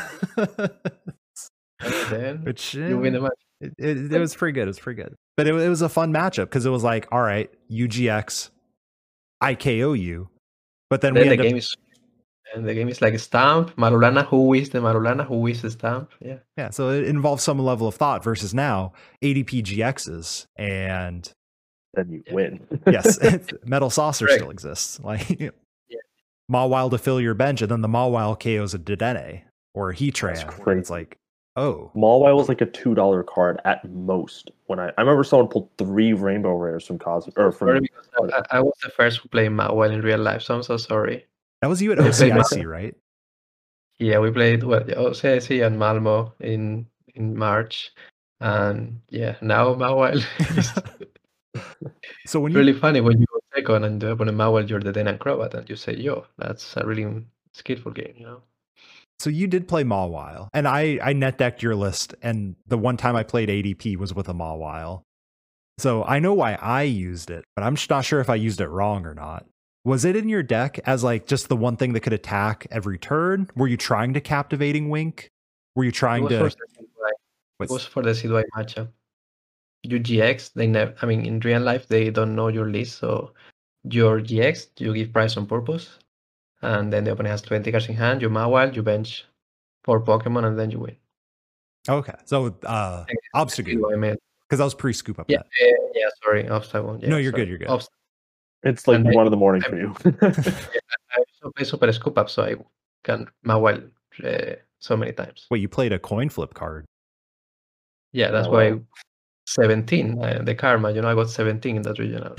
And then Which, you win the eh, match. it, it, it was pretty good. It was pretty good. But it, it was a fun matchup, because it was like, all right, U G X, I K O you. But then, Then we the end game up, is and the game is like Stamp, Marulana, who wins the Marulana, who wins the Stamp. Yeah. yeah, so it involves some level of thought versus now A D P G Xs and Then you Yeah. win. yes, Metal Saucer Correct. still exists. Like Mawile to fill your bench, and then the Mawile K Os a Dedenne or a Heatran. That's And it's crazy. like, oh, Mawile was like a two dollar card at most. When I, I remember someone pulled three rainbow rares from Cosmic or Sorry, from because I, I was the first who played Mawile in real life, so I'm so sorry. that was you at They O C played I C, right? Yeah, we played well, O C I C and Malmo in in March, and yeah, now Mawile is So when you really funny when you go second and the opponent Mawile, you're the Den Acrobat, and you say, "Yo, that's a really skillful game," you know. so you did play Mawile, and I I net decked your list, and the one time I played A D P was with a Mawile. So I know why I used it, but I'm just not sure if I used it wrong or not. Was it in your deck as like just the one thing that could attack every turn? Were you trying to Captivating Wink? Were you It trying was to? for the C Y. It What's- was for the C Y matchup. Your G X, they never. I mean, in real life, they don't know your list, so your G X, you give price on purpose, and then the opponent has twenty cards in hand. You Mawile, you bench four Pokemon, and then you win. Okay, so uh, Obstagoon, I mean, because I was pre-scoop up yeah, that. yeah, yeah, sorry, Obstagoon. Yeah, No, you're sorry. good, you're good. Obst- It's like And then- one in the morning for you. I also play Super Scoop Up, so I can Mawile uh, so many times. Wait, you played a coin flip card. Yeah, that's Oh, why wow. seventeen, uh, the karma, you know, I got seventeen in that regional.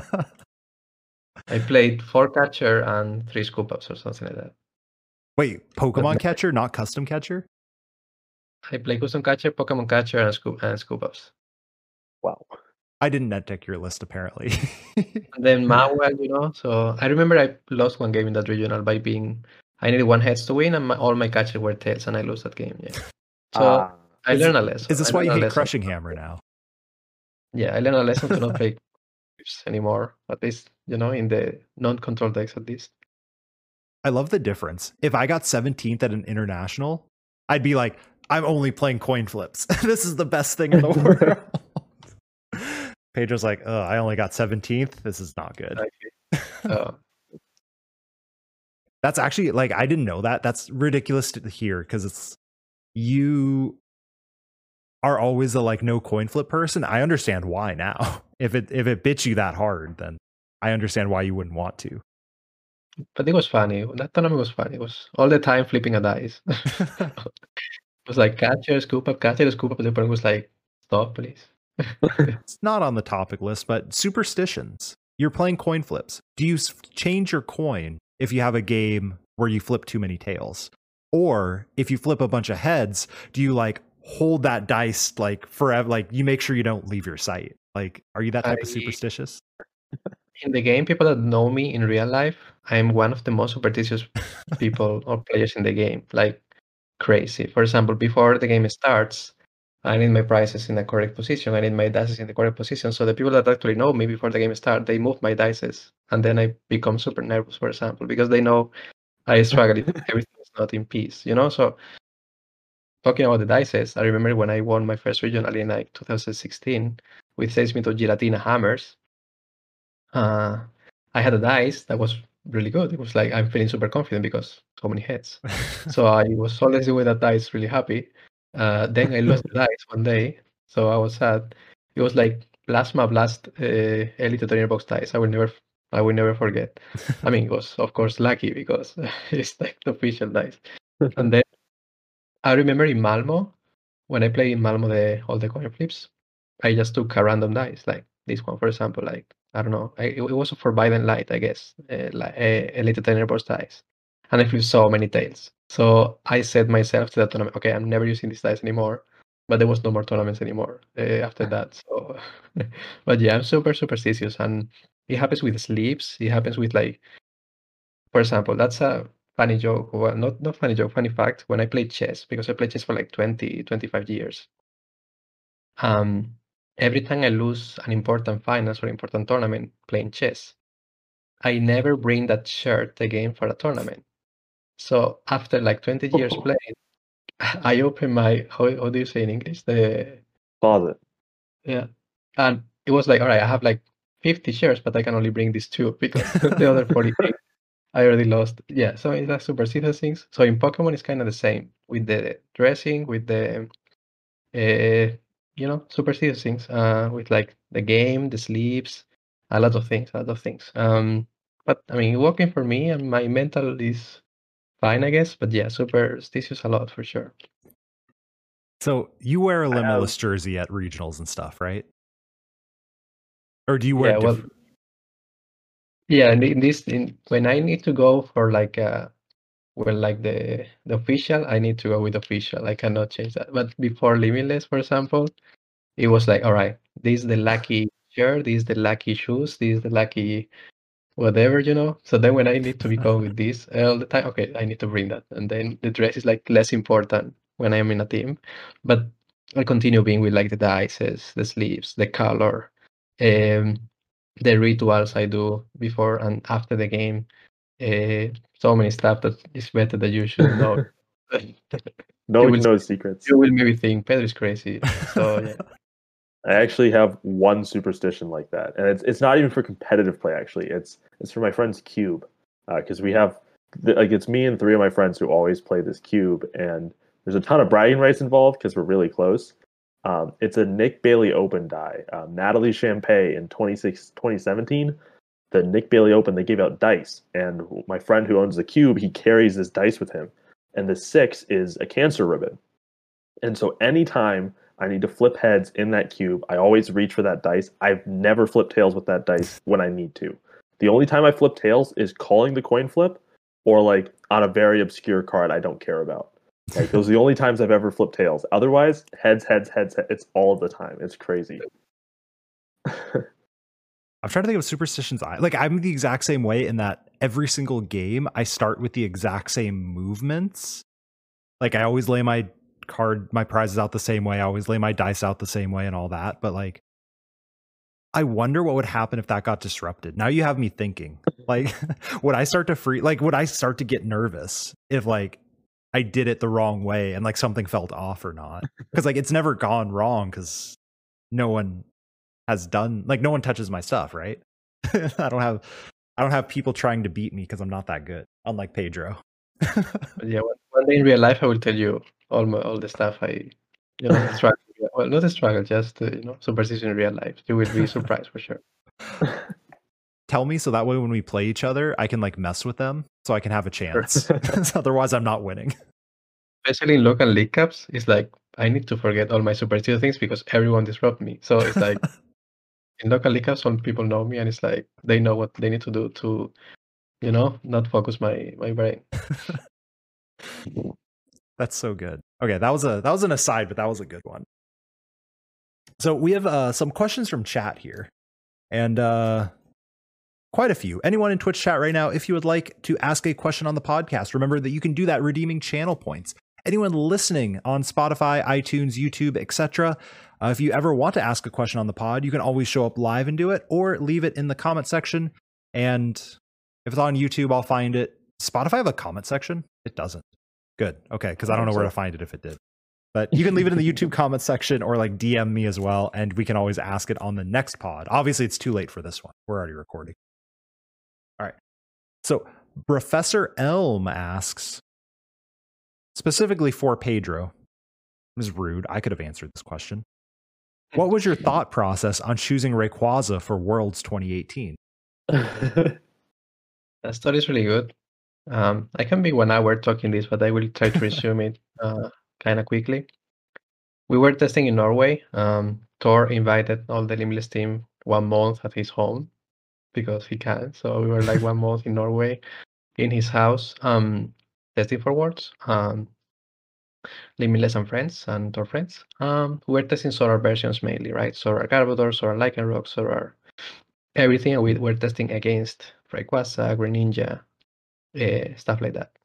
I played four catcher and three scoop ups or something like that. Wait, Pokemon But- catcher, not custom catcher? I play custom catcher, Pokemon catcher, and scoop and scoop ups. Wow. I didn't net deck your list apparently. And then Mawile, you know. So I remember I lost one game in that regional by being I needed one heads to win, and my, all my catchers were tails, and I lost that game. Yeah. So Ah, I Is- learned a lesson. Is this I why you learned a hate lesson. Crushing Hammer now? Yeah, I learned a lesson to not play clips anymore. At least, you know, in the non-control decks, at least. I love the difference. If I got seventeenth at an international, I'd be like, I'm only playing coin flips. This is the best thing in the world. Pedro's like, oh, I only got seventeenth. This is not good. Uh, That's actually like, I didn't know that. That's ridiculous to hear because it's you are always a like no coin flip person. I understand why now. If it if it bits you that hard, then I understand why you wouldn't want to. but it was funny. That tournament was funny. It was all the time flipping a dice. It was like catcher, scoop up, catcher, scoop up. The opponent was like, stop, please. It's not on the topic list, but superstitions. You're playing coin flips. Do you s- change your coin if you have a game where you flip too many tails? Or if you flip a bunch of heads, do you like hold that dice like forever? Like you make sure you don't leave your sight. Like, are you that type of I- superstitious? In the game, people that know me in real life, I'm one of the most superstitious people or players in the game. Like crazy. For example, before the game starts, I need my prices in the correct position. I need my dices in the correct position. So the people that actually know me before the game starts, they move my dices, and then I become super nervous. For example, because they know I struggle if everything is not in peace. You know. So talking about the dices, I remember when I won my first regional in like two thousand sixteen with Seismith of Giratina Hammers. Uh, I had a dice that was really good. It was like I'm feeling super confident because so many hits. So I was always with that dice really happy. Uh, then I lost the dice one day, so I was sad. It was like Plasma Blast uh, Elite Trainer Box dice. I will never, I will never forget. I mean, it was of course lucky because it's like the official dice. And then I remember in Malmo, when I played in Malmo the all the coin flips, I just took a random dice, like this one, for example. Like I don't know, I, it, it was a Forbidden Light, I guess, uh, like a Elite Trainer Box dice, and I flew so many tails. So I said myself to that tournament, okay, I'm never using these dice anymore. But there was no more tournaments anymore uh, after that. So, but yeah, I'm super superstitious, and it happens with sleeps. It happens with like, for example, that's a funny joke. Well, not not funny joke, funny fact. When I played chess, because I played chess for like twenty, twenty-five years. Um, every time I lose an important finals or important tournament playing chess, I never bring that shirt again for a tournament. So after like twenty years Oh. playing, I open my how, how do you say in English? The Closet. yeah. And it was like, all right, I have like fifty shares, but I can only bring these two because the other forty-eight I already lost. Yeah, so it's like superstitious things. So in Pokemon, it's kind of the same with the dressing, with the, uh, you know, superstitious things, uh, with like the game, the sleeps, a lot of things, a lot of things. Um, but I mean, working for me and my mental is fine, I guess. But yeah, superstitious a lot for sure. So you wear a I have- Limitless jersey at regionals and stuff, right? Or do you wear Yeah, well, different? yeah, and in this, in when I need to go for like uh well, like the the official, I need to go with official. I cannot change that. But before Limitless, for example, it was like, all right, this is the lucky shirt, this is the lucky shoes, this is the lucky whatever, you know. So then when I need to be going with this all the time, okay, I need to bring that. And then the dress is like less important when I'm in a team. But I continue being with like the dices, the sleeves, the color. Um the rituals I do before and after the game. Uh, so many stuff that is better that you should know. No you one will can know his secrets. you will maybe think Pedro is crazy. So yeah. I actually have one superstition like that, and it's it's not even for competitive play. Actually, it's it's for my friend's cube, because uh, we have like it's me and three of my friends who always play this cube, and there's a ton of bragging rights involved because we're really close. Um, it's a Nick Bailey Open die. Um, Natalie Champagne in twenty seventeen, the Nick Bailey Open, they gave out dice, and my friend who owns the cube, he carries this dice with him, and the six is a cancer ribbon, and so anytime I need to flip heads in that cube, I always reach for that dice. I've never flipped tails with that dice when I need to. The only time I flip tails is calling the coin flip or like on a very obscure card I don't care about. Like those are the only times I've ever flipped tails. Otherwise, heads, heads, heads, heads. It's all the time. It's crazy. I'm trying to think of superstitions. I like I'm the exact same way in that every single game I start with the exact same movements. Like I always lay my card, my prizes out the same way. I always lay my dice out the same way and all that. But like, I wonder what would happen if that got disrupted. Now you have me thinking, like, would I start to free, like, would I start to get nervous if like I did it the wrong way and like something felt off or not? Because like it's never gone wrong because no one has done, like no one touches my stuff, right? I don't have, I don't have people trying to beat me because I'm not that good, unlike Pedro. Yeah, one, one day in real life, I will tell you all my, all the stuff I, you know, struggle. Well, not a struggle, just uh, you know, superstition in real life. You will be surprised for sure. Tell me so that way when we play each other, I can like mess with them so I can have a chance. Otherwise, I'm not winning. Especially in local league cups, it's like I need to forget all my superstition things because everyone disrupt me. So it's like in local league cups, some people know me, and it's like they know what they need to do to, you know, not focus my my brain. That's so good. Okay, that was a that was an aside, but that was a good one. So we have uh, some questions from chat here, and uh, quite a few. Anyone in Twitch chat right now, if you would like to ask a question on the podcast, remember that you can do that redeeming channel points. Anyone listening on Spotify, iTunes, YouTube, et cetera, uh, if you ever want to ask a question on the pod, you can always show up live and do it, or leave it in the comment section. And if it's on YouTube, I'll find it. Spotify have a comment section? It doesn't. Good. Okay, because I don't know where to find it if it did. But you can leave it in the YouTube comment section or like D M me as well, and we can always ask it on the next pod. Obviously, it's too late for this one. We're already recording. All right. So Professor Elm asks, specifically for Pedro, this is rude. I could have answered this question. What was your thought process on choosing Rayquaza for Worlds twenty eighteen? That story is really good. Um, I can be one hour talking this, but I will try to resume it uh, kind of quickly. We were testing in Norway. Um, Thor invited all the Limitless team one month at his home because he can. So we were like one month in Norway in his house, um, testing for Worlds. Um, Limitless and friends and Thor friends. Um, we were testing Solar versions mainly, right? Solar Garbodor, Solar Lycanroc, Solar everything. And we were testing against Rayquaza, Greninja, uh, stuff like that.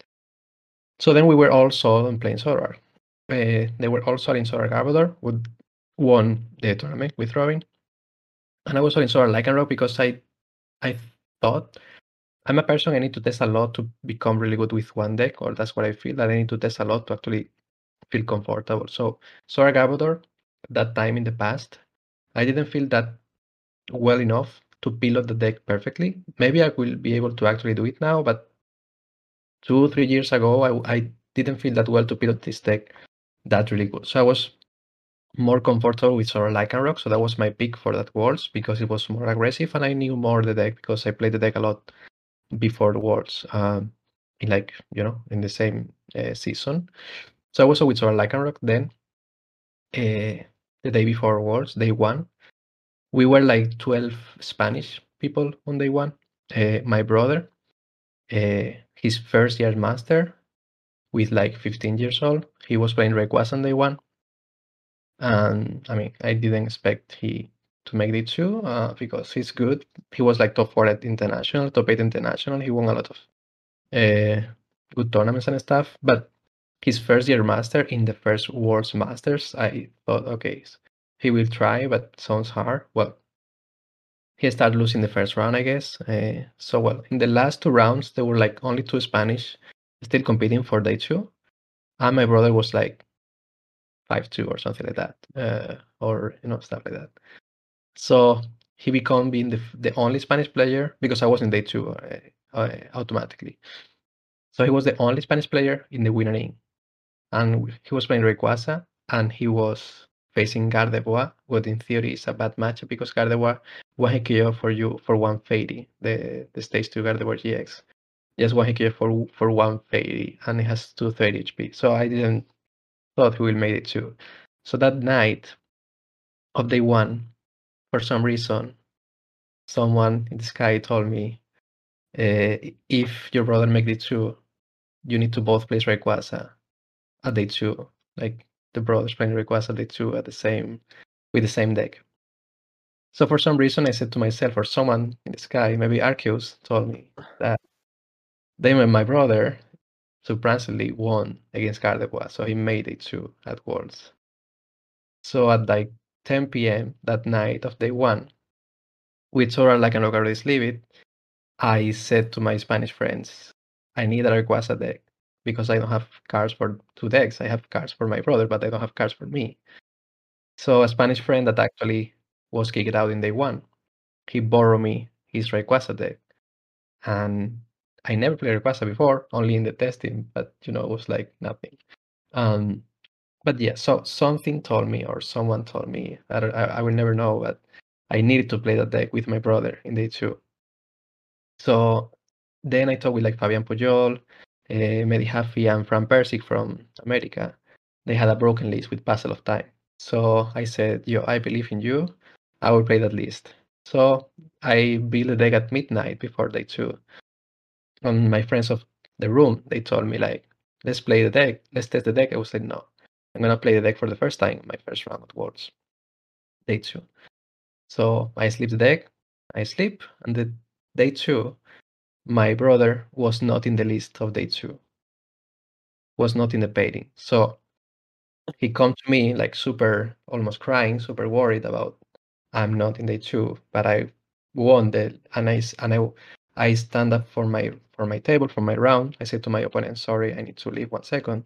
So then we were all sold on playing Solar. Uh, they were all sold in Solar Garbodor, who won the tournament with Robin. And I was sold in Solar Lycanroc because I, I thought I'm a person I need to test a lot to become really good with one deck, or that's what I feel, that I need to test a lot to actually feel comfortable. So Solar Garbodor, that time in the past, I didn't feel that well enough to pilot the deck perfectly. Maybe I will be able to actually do it now, but two, three years ago, I, I didn't feel that well to pilot this deck that really good. So I was more comfortable with Solar Lycanroc, so that was my pick for that Worlds because it was more aggressive and I knew more the deck because I played the deck a lot before the Worlds, um, in like, you know, in the same uh, season. So I was with Solar Lycanroc then. Uh, the day before Worlds, day one, we were like twelve Spanish people on day one. Uh, my brother, uh, his first year master, with like fifteen years old, he was playing Rayquaza on day one. And I mean, I didn't expect he to make day two uh, because he's good. He was like top four at international, top eight international. He won a lot of uh, good tournaments and stuff. But his first year master in the first Worlds Masters, I thought, okay, he will try, but sounds hard. Well, he started losing the first round, I guess. Uh, so, well, in the last two rounds, there were like only two Spanish still competing for day two. And my brother was like five two or something like that, uh, or, you know, stuff like that. So he became being the, the only Spanish player, because I was in day two uh, uh, automatically. So he was the only Spanish player in the winning. And he was playing Rayquaza, and he was facing Gardevoir, what in theory is a bad matchup because Gardevoir one hit K O for you for one fifty, the, the stage two Gardevoir G X. Just one hit K O for, for one fifty, and it has two thirty H P. So I didn't thought he will make it too. So that night of day one, for some reason, someone in the sky told me, uh, if your brother make it too, you need to both play Rayquaza at day two. Like the brothers playing Rayquaza at day two at the same with the same deck. So for some reason I said to myself, or someone in the sky, maybe Arceus, told me that they and my brother surprisingly won against Gardevoir, so he made it two at Worlds. So at like ten p m that night of day one, with Sora like an already sleep it, I said to my Spanish friends, I need a Rayquaza deck because I don't have cards for two decks. I have cards for my brother, but I don't have cards for me. So a Spanish friend that actually was kicked out in day one, he borrowed me his Rayquaza deck. And I never played Rayquaza before, only in the testing, but you know, it was like nothing. Um, but yeah, so something told me, or someone told me, I, don't, I, I will never know, but I needed to play that deck with my brother in day two. So then I talked with like Fabian Pujol, uh, Mehdi Hafi, and Fran Persic from America. They had a broken list with Puzzle of Time. So I said, yo, I believe in you. I will play that list. So I built a deck at midnight before day two. And my friends of the room, they told me like, let's play the deck. Let's test the deck. I was like, no, I'm going to play the deck for the first time, my first round at Worlds, day two. So I sleep the deck, I sleep, and the day two, my brother was not in the list of day two, was not in the pairing. So he come to me like super, almost crying, super worried about I'm not in day two, but I won the and I and I I stand up for my for my table for my round. I said to my opponent, sorry, I need to leave one second.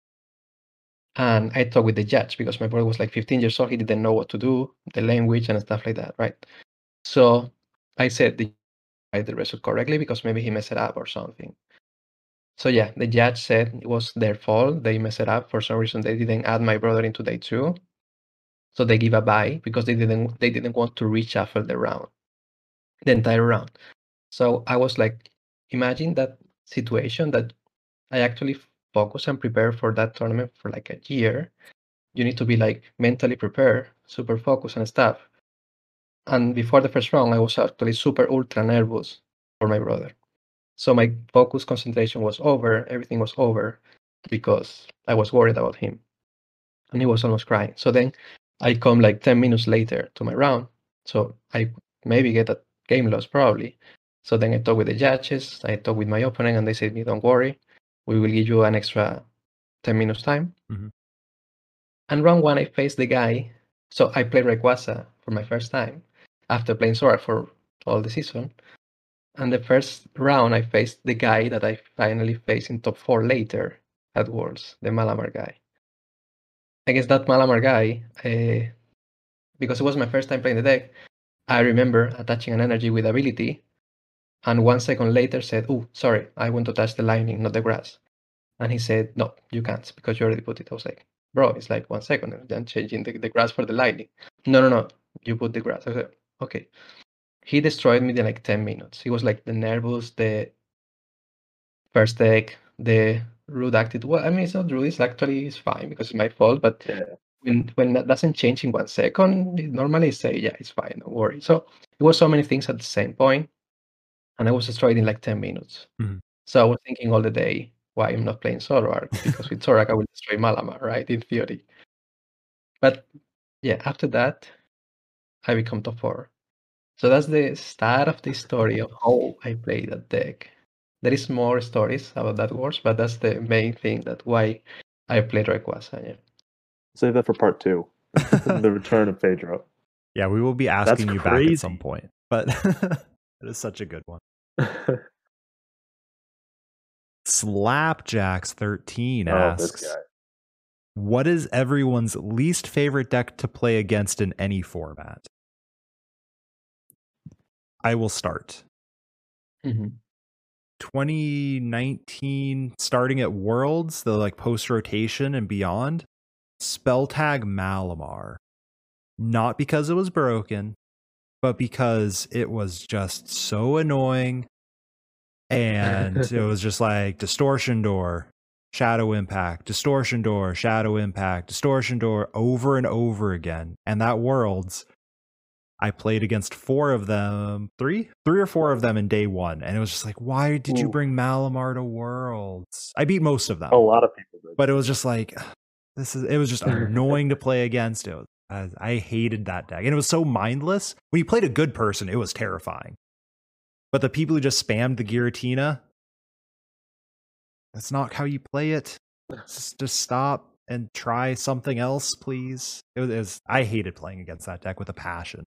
And I talked with the judge because my brother was like fifteen years old. He didn't know what to do, the language and stuff like that, right? So I said the write the result correctly because maybe he messed it up or something. So yeah, the judge said it was their fault. They messed it up for some reason. They didn't add my brother into day two, so they give a bye because they didn't they didn't want to reshuffle the round, the entire round. So I was like, imagine that situation that I actually focus and prepare for that tournament for like a year. You need to be like mentally prepared, super focused and stuff. And before the first round, I was actually super ultra nervous for my brother. So my focus concentration was over, everything was over because I was worried about him. And he was almost crying. So then I come like ten minutes later to my round. So I maybe get a game loss probably. So then I talk with the judges, I talk with my opponent, and they said, don't worry, we will give you an extra ten minutes time. Mm-hmm. And round one, I faced the guy. So I played Rayquaza for my first time after playing Sora for all the season. And the first round, I faced the guy that I finally faced in top four later at Worlds, the Malamar guy. I guess that Malamar guy, uh, because it was my first time playing the deck, I remember attaching an energy with ability, and one second later said, oh, sorry, I want to touch the lightning, not the grass. And he said, no, you can't, because you already put it. I was like, bro, it's like one second, and then changing the, the grass for the lightning. No, no, no, you put the grass. I said, okay. He destroyed me in like ten minutes. He was like the nervous, the first deck, the rude acted. Well, I mean, it's not rude. It's actually it's fine because it's my fault. But Yeah. when when that doesn't change in one second, it normally say, yeah, it's fine, don't worry. So it was so many things at the same point, and I was destroyed in like ten minutes. Mhm. So I was thinking all the day why I'm not playing Zoroark because with Zoroark I will destroy Malamar, right? In theory. But yeah, after that, I become top four. So that's the start of the story of how I play that deck. There is more stories about that wars, but that's the main thing that why I played Rayquaza. Yeah. Save that for part two. The return of Phaedra. Yeah, we will be asking you back at crazy. some point. but it is such a good one. Slapjacks thirteen Oh, this asks, guy. what is everyone's least favorite deck to play against in any format? I will start. Mm-hmm. twenty nineteen, starting at Worlds, the like post rotation and beyond, Spelltag Malamar. Not because it was broken, but because it was just so annoying. And it was just like Distortion Door, Shadow Impact, Distortion Door, Shadow Impact, Distortion Door over and over again. And that Worlds, I played against four of them, three, three or four of them in day one. And it was just like, why did you Ooh. bring Malamar to Worlds? I beat most of them. A lot of people did. But it was just like, this is, it was just annoying to play against. It was, I, I hated that deck. And it was so mindless. When you played a good person, it was terrifying. But the people who just spammed the Giratina, that's not how you play it. Just, just stop and try something else, please. It was, it was, I hated playing against that deck with a passion.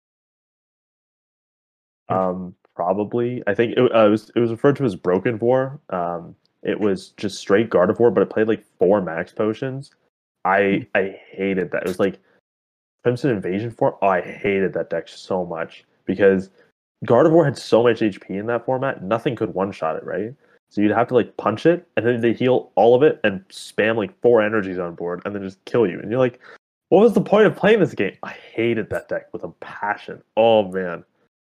Um, probably. I think it, uh, it was it was referred to as Broken Vor. Um, it was just straight Gardevoir, but it played like four max potions. I I hated that. It was like Crimson Invasion form. Oh, I hated that deck so much because Gardevoir had so much H P in that format, nothing could one-shot it, right? So you'd have to like punch it, and then they heal all of it and spam like four energies on board, and then just kill you. And you're like, what was the point of playing this game? I hated that deck with a passion. Oh man.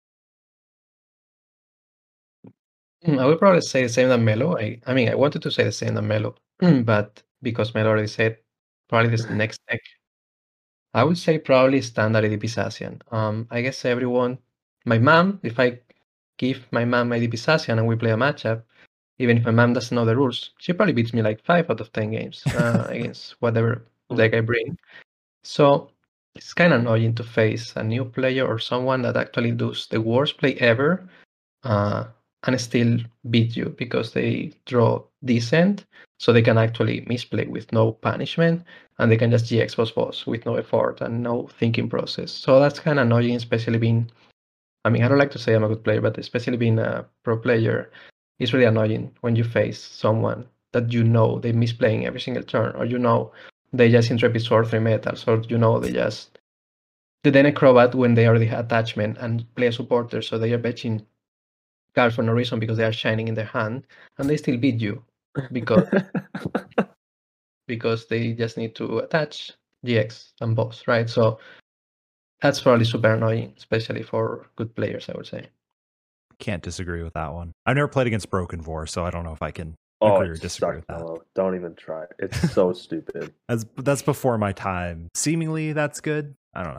I would probably say the same than Melo. I, I mean, I wanted to say the same than Melo, but because Melo already said, probably this next deck. I would say probably standard A D P Zacian. Um, I guess everyone, my mom, if I give my mom A D P Zacian and we play a matchup, even if my mom doesn't know the rules, she probably beats me like five out of ten games uh, against whatever deck I bring. So it's kind of annoying to face a new player or someone that actually does the worst play ever uh, and still beat you because they draw decent, so they can actually misplay with no punishment, and they can just G X boss boss with no effort and no thinking process. So that's kind of annoying, especially being, I mean, I don't like to say I'm a good player, but especially being a pro player, it's really annoying when you face someone that you know they misplaying every single turn, or you know they just Intrepid Sword three metals, or you know they just the then Acrobat when they already have attachment and play a supporter, so they are betching cards for no reason because they are shining in their hand, and they still beat you because because they just need to attach G X and boss, right? So that's probably super annoying, especially for good players, I would say. Can't disagree with that one. I've never played against Broken Vor, so I don't know if I can Oh, agree or it disagree sucks, with that. Mellow. Don't even try. It's so stupid. That's that's before my time. Seemingly that's good. I don't know.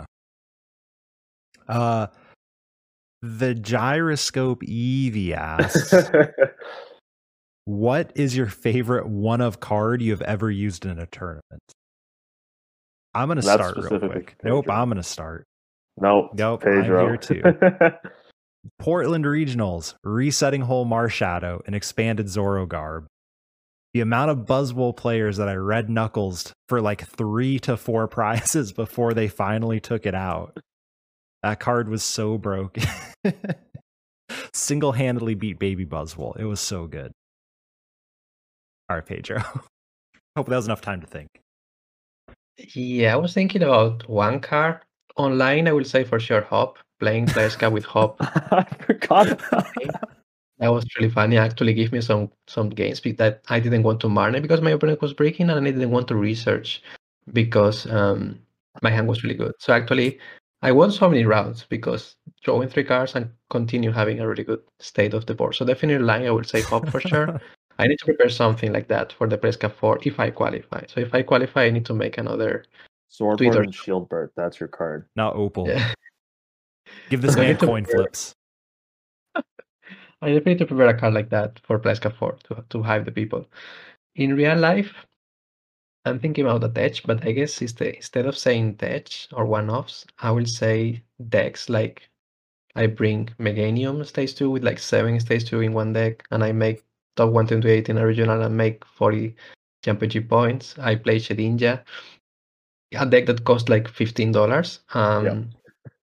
Uh the Gyroscope Eevee asks, what is your favorite one of card you have ever used in a tournament? I'm gonna That's start real specifically quick. for Nope, Pedro. I'm gonna start. Nope. Nope, Pedro. I'm here too. Portland Regionals, Resetting Hole Marshadow, and Expanded Zoro Garb. The amount of Buzzwole players that I red knuckles for like three to four prizes before they finally took it out. That card was so broken. Single-handedly beat Baby Buzzwole. It was so good. All right, Pedro. Hope that was enough time to think. Yeah, I was thinking about one card. Online, I will say for sure Hop. Playing Players Cup with Hop. I forgot. That was really funny. Actually, give me some some games that I didn't want to Marne because my opponent was breaking, and I didn't want to research because um, my hand was really good. So actually, I won so many rounds because drawing three cards and continue having a really good state of the board. So definitely line, I would say Hop for sure. I need to prepare something like that for the Players Cup four if I qualify. So if I qualify, I need to make another Swordbird Twitter. and Shieldbird. That's your card. Not Opal. Yeah. Give this So I man need to coin prepare- flips. I definitely need to prepare a card like that for Players Cup four to, to hype the people. In real life, I'm thinking about the tech, but I guess instead instead of saying tech or one-offs, I will say decks like I bring Meganium stage two with like seven stage two in one deck, and I make top one twenty-eight in a regional and make forty championship points. I play Shedinja, a deck that costs like fifteen dollars. Um, Yep.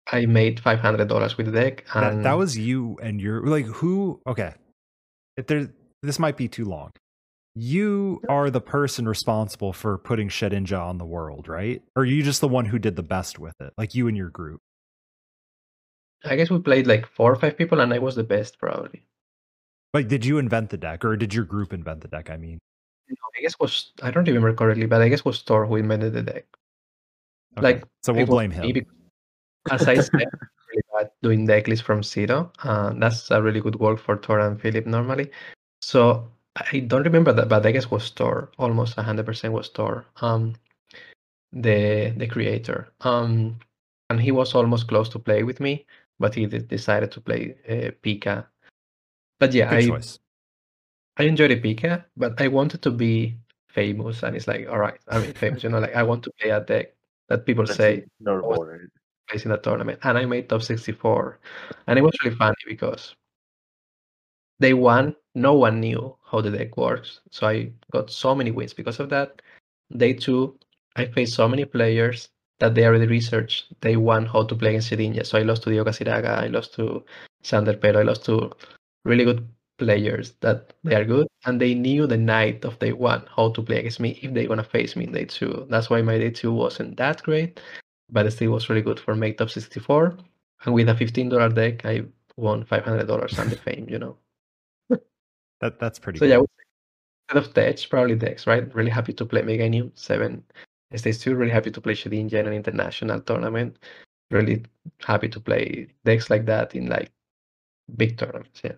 I made five hundred dollars with the deck, and That that was you and your like who? Okay, if there, this might be too long. You are the person responsible for putting Shedinja on the world, right? Or are you just the one who did the best with it? Like you and your group? I guess we played like four or five people, and I was the best probably. Like, did you invent the deck, or did your group invent the deck? I mean, No, I guess was I don't remember correctly, but I guess was Thor who invented the deck. okay. Like, So it we'll was blame me him. because, as I said, I'm really bad doing deck lists from zero. Uh, that's a really good work for Thor and Philip normally. So I don't remember that, but I guess was Thor. Almost one hundred percent was Thor, um, the the creator. Um, and he was almost close to play with me, but he de- decided to play uh, Pika. But yeah, Good I choice. I enjoyed the Pika, but I wanted to be famous, and it's like, all right, I mean, famous, you know, like I want to play a deck that people That's say notable, right? plays in a tournament, and I made top sixty-four, and it was really funny because day one, no one knew how the deck works, so I got so many wins because of that. Day two, I faced so many players that they already researched day one how to play against Shedinja, so I lost to Diogo Siraga, I lost to Sander Pero, I lost to really good players that they are good, and they knew the night of day one how to play against me if they're gonna face me in day two. That's why my day two wasn't that great, but it still was really good for make top sixty-four. And with a fifteen dollar deck, I won five hundred dollars and the fame, you know. That that's pretty So good. yeah, instead of Dex, probably Dex, right? Really happy to play Meganium seven. Stage two, really happy to play Shedinja in an international tournament. Really happy to play decks like that in like big tournaments, yeah.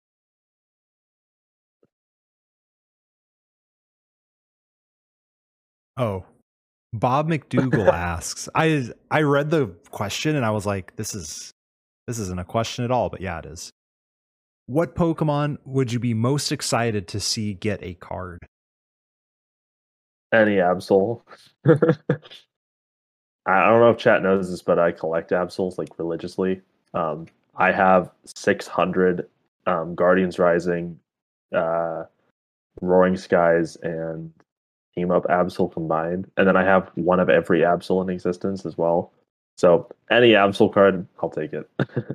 Oh, Bob McDougal asks. I I read the question and I was like, this is this isn't a question at all, but yeah, it is. What Pokemon would you be most excited to see get a card? Any Absol. I don't know if chat knows this, but I collect Absols like religiously. Um, I have six hundred um, Guardians Rising, uh, Roaring Skies, and Team Up Absol combined, and then I have one of every Absol in existence as well. So any Absol card, I'll take it.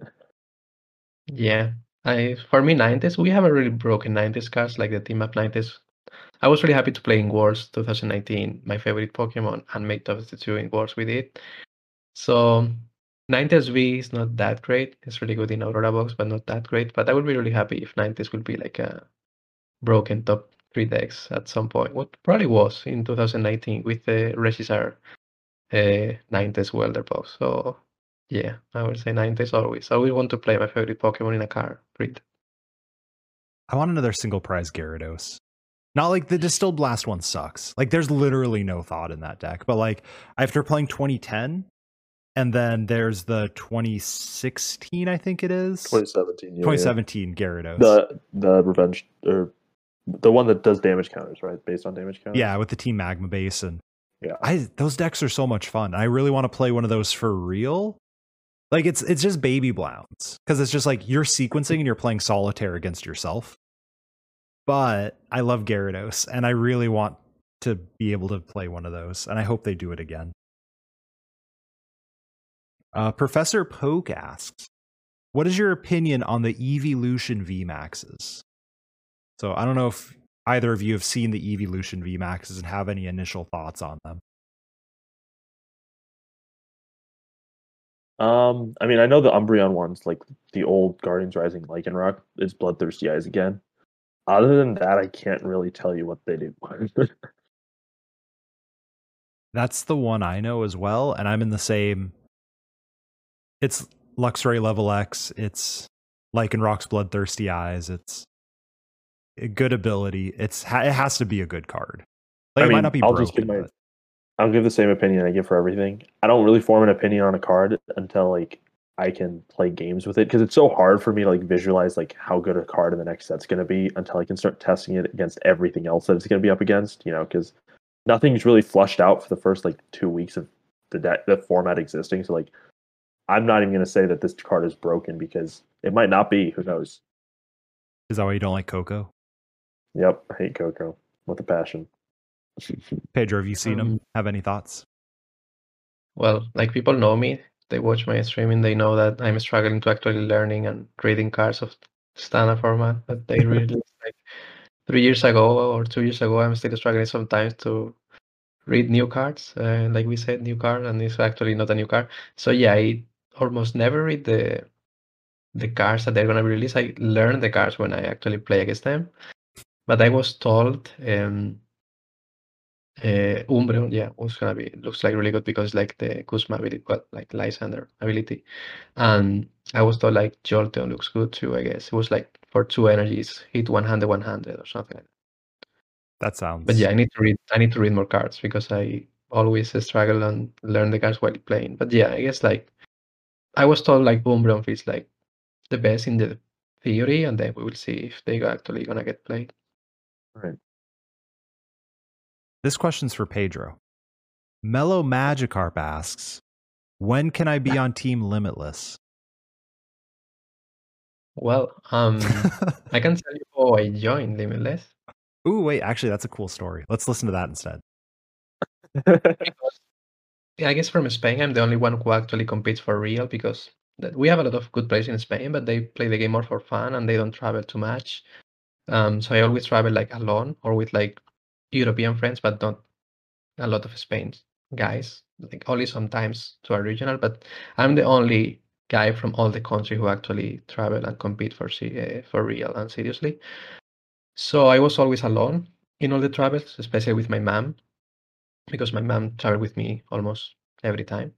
Yeah, I for me nineties, we haven't really broken nineties cards like the Team Up nineties. I was really happy to play in Wars twenty nineteen, my favorite Pokemon, and make top two in Wars with it. So nineties V is not that great. It's really good in Aurora Box, but not that great. But I would be really happy if nineties will be like a broken top three decks at some point. What probably was in two thousand nineteen with the Regisar uh, nineties Welder Box. So yeah, I would say nineties always. I always want to play my favorite Pokemon in a card grid. I want another single prize Gyarados. Not like the Distilled Blast one sucks. Like there's literally no thought in that deck. But like after playing twenty ten, and then there's the twenty sixteen, I think it is. twenty seventeen, yeah, twenty seventeen yeah. Gyarados. The the revenge or the one that does damage counters, right? Based on damage counters. Yeah, with the Team Magma base, and yeah, I those decks are so much fun. I really want to play one of those for real. Like it's it's just baby Blounds because it's just like you're sequencing and you're playing solitaire against yourself. But I love Gyarados, and I really want to be able to play one of those, and I hope they do it again. Uh, Professor Poke asks, what is your opinion on the Evolution V MAXs? So I don't know if either of you have seen the Evolution V MAXs and have any initial thoughts on them. Um, I mean, I know the Umbreon ones, like the old Guardians Rising Lycanroc, is Bloodthirsty Eyes again. Other than that, I can't really tell you what they do. That's the one I know as well, and I'm in the same. It's Luxray level X. It's Lycanroc's Bloodthirsty Eyes. It's a good ability. It's it has to be a good card. Like I it mean, might not be I'll broken. just give my, but... I'll give the same opinion I give for everything. I don't really form an opinion on a card until like I can play games with it because it's so hard for me to like visualize like how good a card in the next set's going to be until I can start testing it against everything else that it's going to be up against. You know, because nothing's really flushed out for the first like two weeks of the de- the format existing. So like, I'm not even going to say that this card is broken because it might not be. Who knows? Is that why you don't like Coco? Yep, I hate Coco with a passion. Pedro, have you seen Um, him? Have any thoughts? Well, like people know me they watch my streaming, they know that I'm struggling to actually learning and reading cards of standard format. But they really like three years ago or two years ago, I'm still struggling sometimes to read new cards. Uh, like we said, new card, and it's actually not a new card. So yeah, I almost never read the the cards that they're gonna be released. I learn the cards when I actually play against them. But I was told um, uh, Umbreon, yeah, was gonna be looks like really good because like the Kuzma ability, got like Lysander ability, and I was told like Jolteon looks good too. I guess it was like for two energies, hit one hundred, one hundred or something like that. That sounds. But yeah, I need to read. I need to read more cards because I always struggle and learn the cards while playing. But yeah, I guess like I was told like Umbreon feels like the best in the theory, and then we will see if they actually gonna get played. Right. This question's for Pedro. Mellow Magikarp asks, when can I be on Team Limitless? Well, um, I can tell you how I joined Limitless. Ooh, wait, actually, that's a cool story. Let's listen to that instead. Because, yeah, I guess from Spain, I'm the only one who actually competes for real because th- we have a lot of good players in Spain, but they play the game more for fun and they don't travel too much. Um, so I always travel like alone or with like European friends, but not a lot of Spain guys. Like only sometimes to a regional, but I'm the only guy from all the country who actually travel and compete for se- uh, for real and seriously. So I was always alone in all the travels, especially with my mom, because my mom traveled with me almost every time.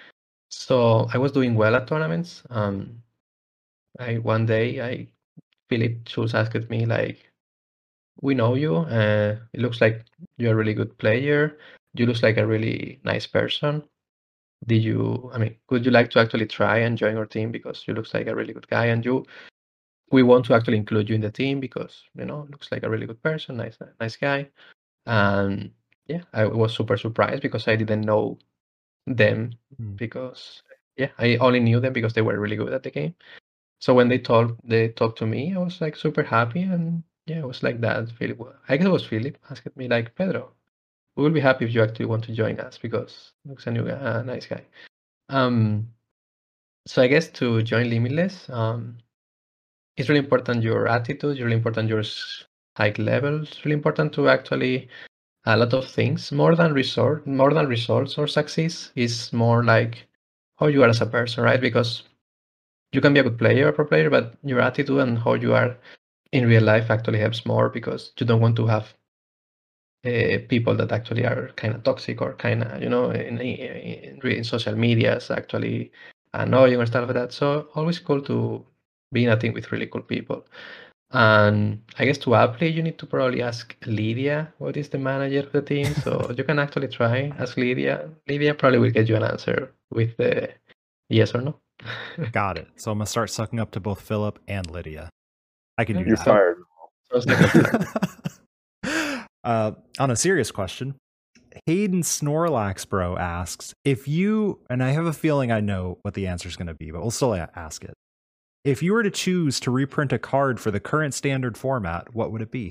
So I was doing well at tournaments. Um, I one day I Philip Schultz asked me like, "We know you. Uh, it looks like you're a really good player. You look like a really nice person. Did you? I mean, would you like to actually try and join our team because you looks like a really good guy and you we want to actually include you in the team because you know looks like a really good person, nice nice guy." And yeah, I was super surprised because I didn't know them Hmm. because yeah, I only knew them because they were really good at the game. So when they told they talked to me, I was like super happy and yeah, it was like that. Philip, I guess it was Philip asked me like, Pedro, we will be happy if you actually want to join us because looks a new guy, a nice guy. Um, so I guess to join Limitless, um, it's really important your attitude, really important your s- high level. It's really important to actually a lot of things more than resort, more than results or success is more like how you are as a person, right? Because you can be a good player or pro player, but your attitude and how you are in real life actually helps more because you don't want to have uh, people that actually are kind of toxic or kind of you know in, in, in social medias actually annoying or stuff like that. So always cool to be in a team with really cool people. And I guess to apply, you need to probably ask Lydia, what is the manager of the team. So you can actually try ask Lydia. Lydia probably will get you an answer with the yes or no. Got it. So I'm going to start sucking up to both Philip and Lydia. I can do You're that. fired. Sounds like a plan. uh, on a serious question, Hayden Snorlax Bro asks, if you, and I have a feeling I know what the answer is going to be, but we'll still a- ask it. If you were to choose to reprint a card for the current standard format, what would it be?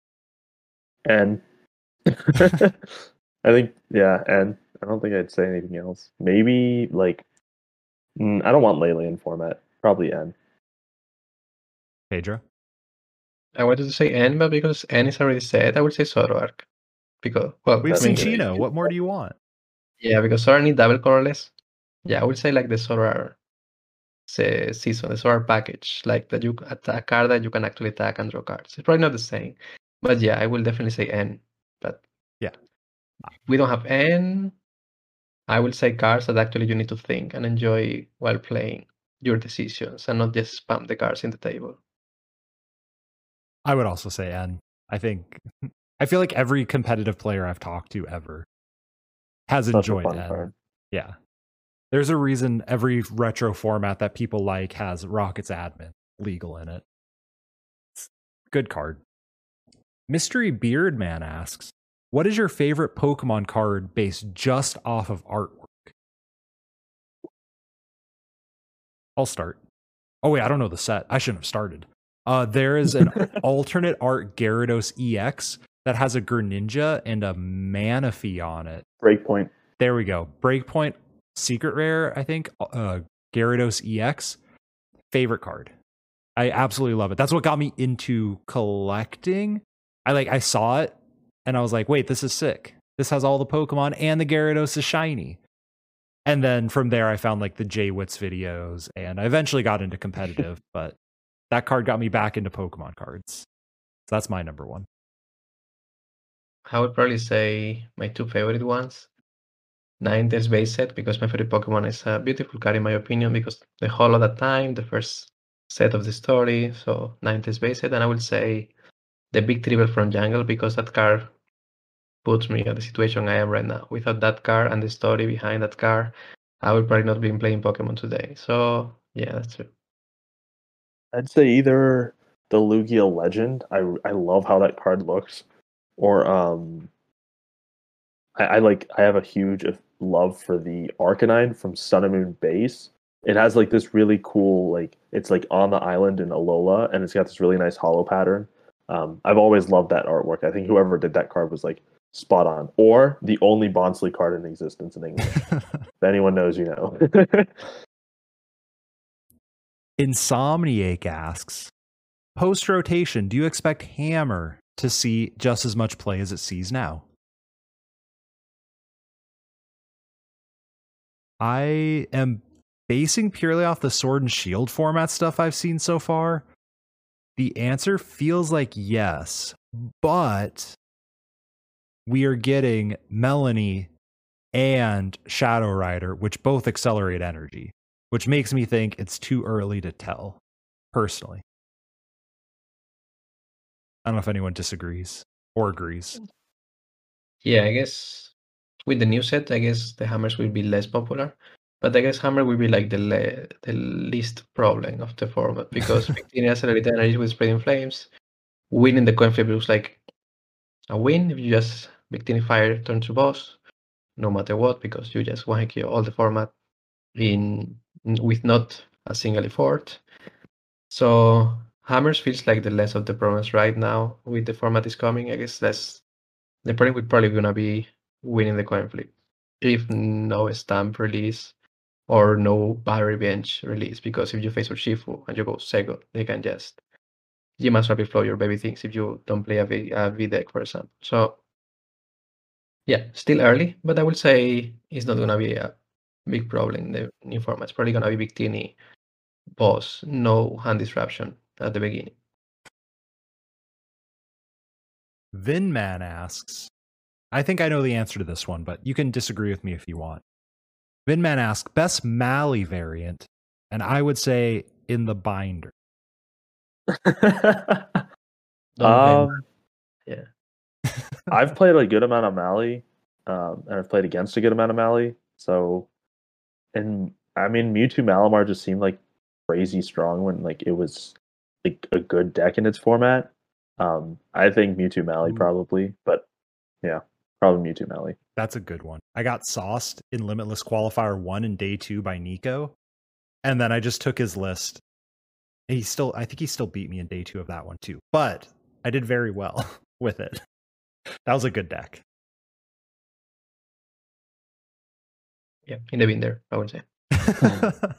And I think, yeah, and I don't think I'd say anything else. Maybe like, mm, I don't want Leyland format. Probably N. Pedro? I wanted to say N, but because N is already said, I would say Zoroark. Because, well, We've I seen mean, Chino. What more do you want? yeah, because Zoroark need double colorless. Yeah, I would say like the Zoroark se- season, the Zoroark package, like that you attack card that you can actually attack and draw cards. It's probably not the same, but yeah, I will definitely say N. But Yeah, we don't have N. I will say cards that actually you need to think and enjoy while playing your decisions and not just spam the cards in the table. I would also say N. I think, I feel like every competitive player I've talked to ever has Such a enjoyed fun N. card. Yeah. There's a reason every retro format that people like has Rocket's admin legal in it. It's a good card. Mystery Beardman asks, what is your favorite Pokemon card based just off of artwork? I'll start. Oh wait, I don't know the set. I shouldn't have started. Uh, there is an alternate art Gyarados E X that has a Greninja and a Manaphy on it. Breakpoint. There we go. Breakpoint secret rare, I think, uh, Gyarados E X, favorite card. I absolutely love it. That's what got me into collecting. I like I saw it and I was like, wait, this is sick. This has all the Pokemon and the Gyarados is shiny. And then from there I found like the J-Wits videos and I eventually got into competitive, but that card got me back into Pokemon cards. So that's my number one. I would probably say my two favorite ones. Ninetales base set, because my favorite Pokemon is a beautiful card in my opinion, because the whole of that time, the first set of the story, so Ninetales base set, and I would say the Victreebel from Jungle, because that card puts me at the situation I am right now. Without that card and the story behind that card, I would probably not be playing Pokemon today. So yeah, that's it. I'd say either the Lugia Legend. I I love how that card looks, or um, I, I like I have a huge love for the Arcanine from Sun and Moon Base. It has like this really cool, like it's like on the island in Alola, and it's got this really nice hollow pattern. Um, I've always loved that artwork. I think whoever did that card was like spot on, or the only Bonsly card in existence in English. If anyone knows, you know. Insomniac asks, post rotation, do you expect Hammer to see just as much play as it sees now? I am basing purely off the Sword and Shield format stuff I've seen so far. The answer feels like yes, but we are getting Melanie and Shadow Rider, which both accelerate energy, which makes me think it's too early to tell, personally. I don't know if anyone disagrees or agrees. Yeah, I guess with the new set, I guess the hammers will be less popular. But I guess hammer will be like the le- the least problem of the format, because Victini accelerated energy with spreading flames. Winning the coin flip looks like a win if you just Victini fire turn to boss, no matter what, because you just one kill all the format in with not a single effort. So hammers feels like the less of the problems right now with the format is coming. I guess that's the problem. We're probably gonna be winning the coin flip if no stamp release or no bad revenge release, because if you face Urshifu and you go second, they can just you must rapid flow your baby things if you don't play a V, a v deck, for example. So yeah, still early, but I will say it's not gonna be a big problem in the new format. It's probably gonna be Victini boss, no hand disruption at the beginning. Vinman asks, I think I know the answer to this one, but you can disagree with me if you want. Vinman asks, best Mally variant, and I would say in the binder. um, yeah. I've played a good amount of Mally, um, and I've played against a good amount of Mally. So, and I mean, Mewtwo Malamar just seemed like crazy strong when like it was like a good deck in its format. Um, I think Mewtwo Mally Ooh. probably, but yeah, probably Mewtwo Mally. That's a good one. I got sauced in Limitless Qualifier one in day two by Nico, and then I just took his list. And he still, I think he still beat me in day two of that one too. But I did very well with it. That was a good deck. Yeah, in the bin there, I would say.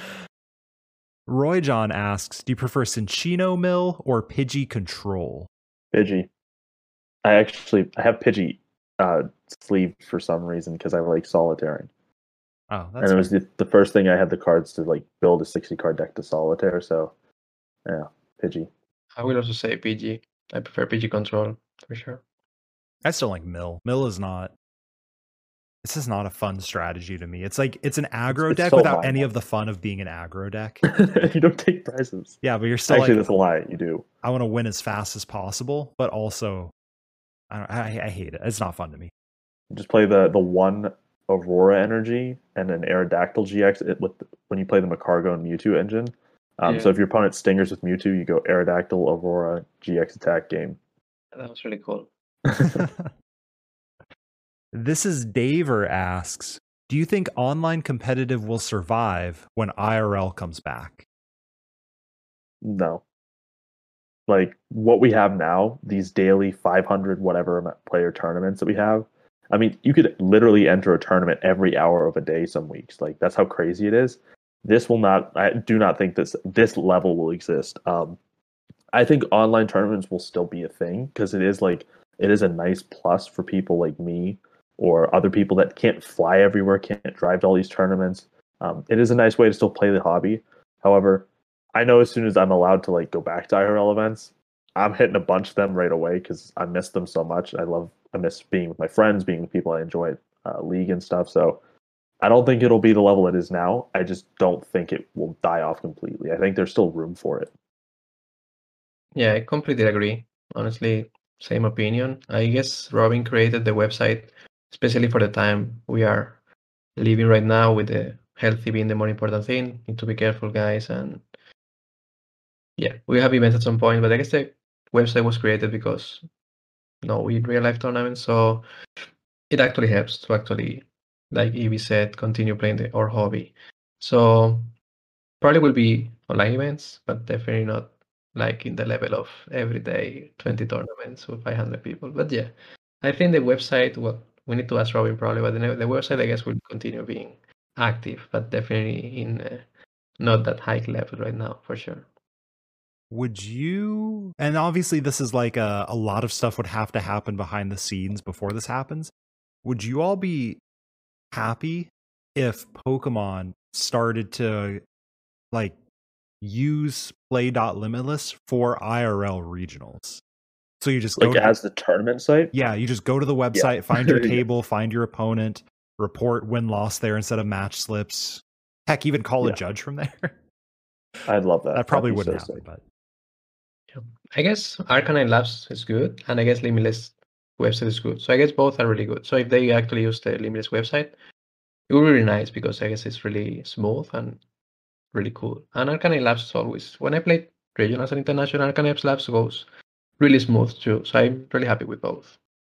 Roy John asks, do you prefer Cinccino Mill or Pidgey Control? Pidgey. I actually I have Pidgey uh, sleeve for some reason because I like solitairing. Oh, that's and it fair. was the, the first thing I had the cards to like build a sixty card deck to solitaire. So yeah, Pidgey. I will also say P G. I prefer P G Control for sure. I still like Mill. Mill is not. This is not a fun strategy to me. It's like it's an aggro It's- it's deck so without high, any man. of the fun of being an aggro deck. You don't take prizes. Yeah, but you're still Actually, like, that's a lie. You do. I want to win as fast as possible, but also, I don't. I, I hate it. It's not fun to me. Just play the the one Aurora energy and an Aerodactyl G X it, with when you play the Macargo and Mewtwo engine. Um, Yeah. So if your opponent stingers with Mewtwo, you go Aerodactyl, Aurora, G X attack game. That was really cool. This is Daver asks, do you think online competitive will survive when I R L comes back? No. Like what we have now, these daily five hundred whatever player tournaments that we have, I mean, you could literally enter a tournament every hour of a day some weeks. Like that's how crazy it is. This will not. I do not think this this level will exist. Um, I think online tournaments will still be a thing because it is like it is a nice plus for people like me or other people that can't fly everywhere, can't drive to all these tournaments. Um, it is a nice way to still play the hobby. However, I know as soon as I'm allowed to like go back to I R L events, I'm hitting a bunch of them right away because I miss them so much. I love, I miss being with my friends, being with people I enjoy, uh, league and stuff. So I don't think it'll be the level it is now. I just don't think it will die off completely. I think there's still room for it. Yeah, I completely agree. Honestly, same opinion. I guess Robin created the website especially for the time we are living right now, with the healthy being the more important thing. Need to be careful, guys. And yeah, we have events at some point, but I guess the website was created because no, we real life tournaments, so it actually helps to actually, like Evie said, continue playing the, our hobby. So probably will be online events, but definitely not like in the level of every day twenty tournaments with five hundred people. But yeah, I think the website, well, we need to ask Robin probably, but the, the website, I guess, will continue being active, but definitely in uh, not that high level right now, for sure. Would you, and obviously this is like a, a lot of stuff would have to happen behind the scenes before this happens. Would you all be happy if Pokemon started to like use Play.Limitless for I R L regionals? So you just like go to, as the tournament site? Yeah, you just go to the website, yeah. find your Yeah. table, find your opponent, report win-loss there instead of match slips. Heck, even call Yeah. a judge from there. I'd love that. That probably That'd be wouldn't so happen, sick. but Yeah. I guess Arcanine Labs is good, and I guess Limitless website is good. So I guess both are really good. So if they actually use the Limitless website, it would be really nice because I guess it's really smooth and really cool. And Arcanine Labs is always, when I play regionals and international, Arcanine Labs goes really smooth too. So I'm really happy with both.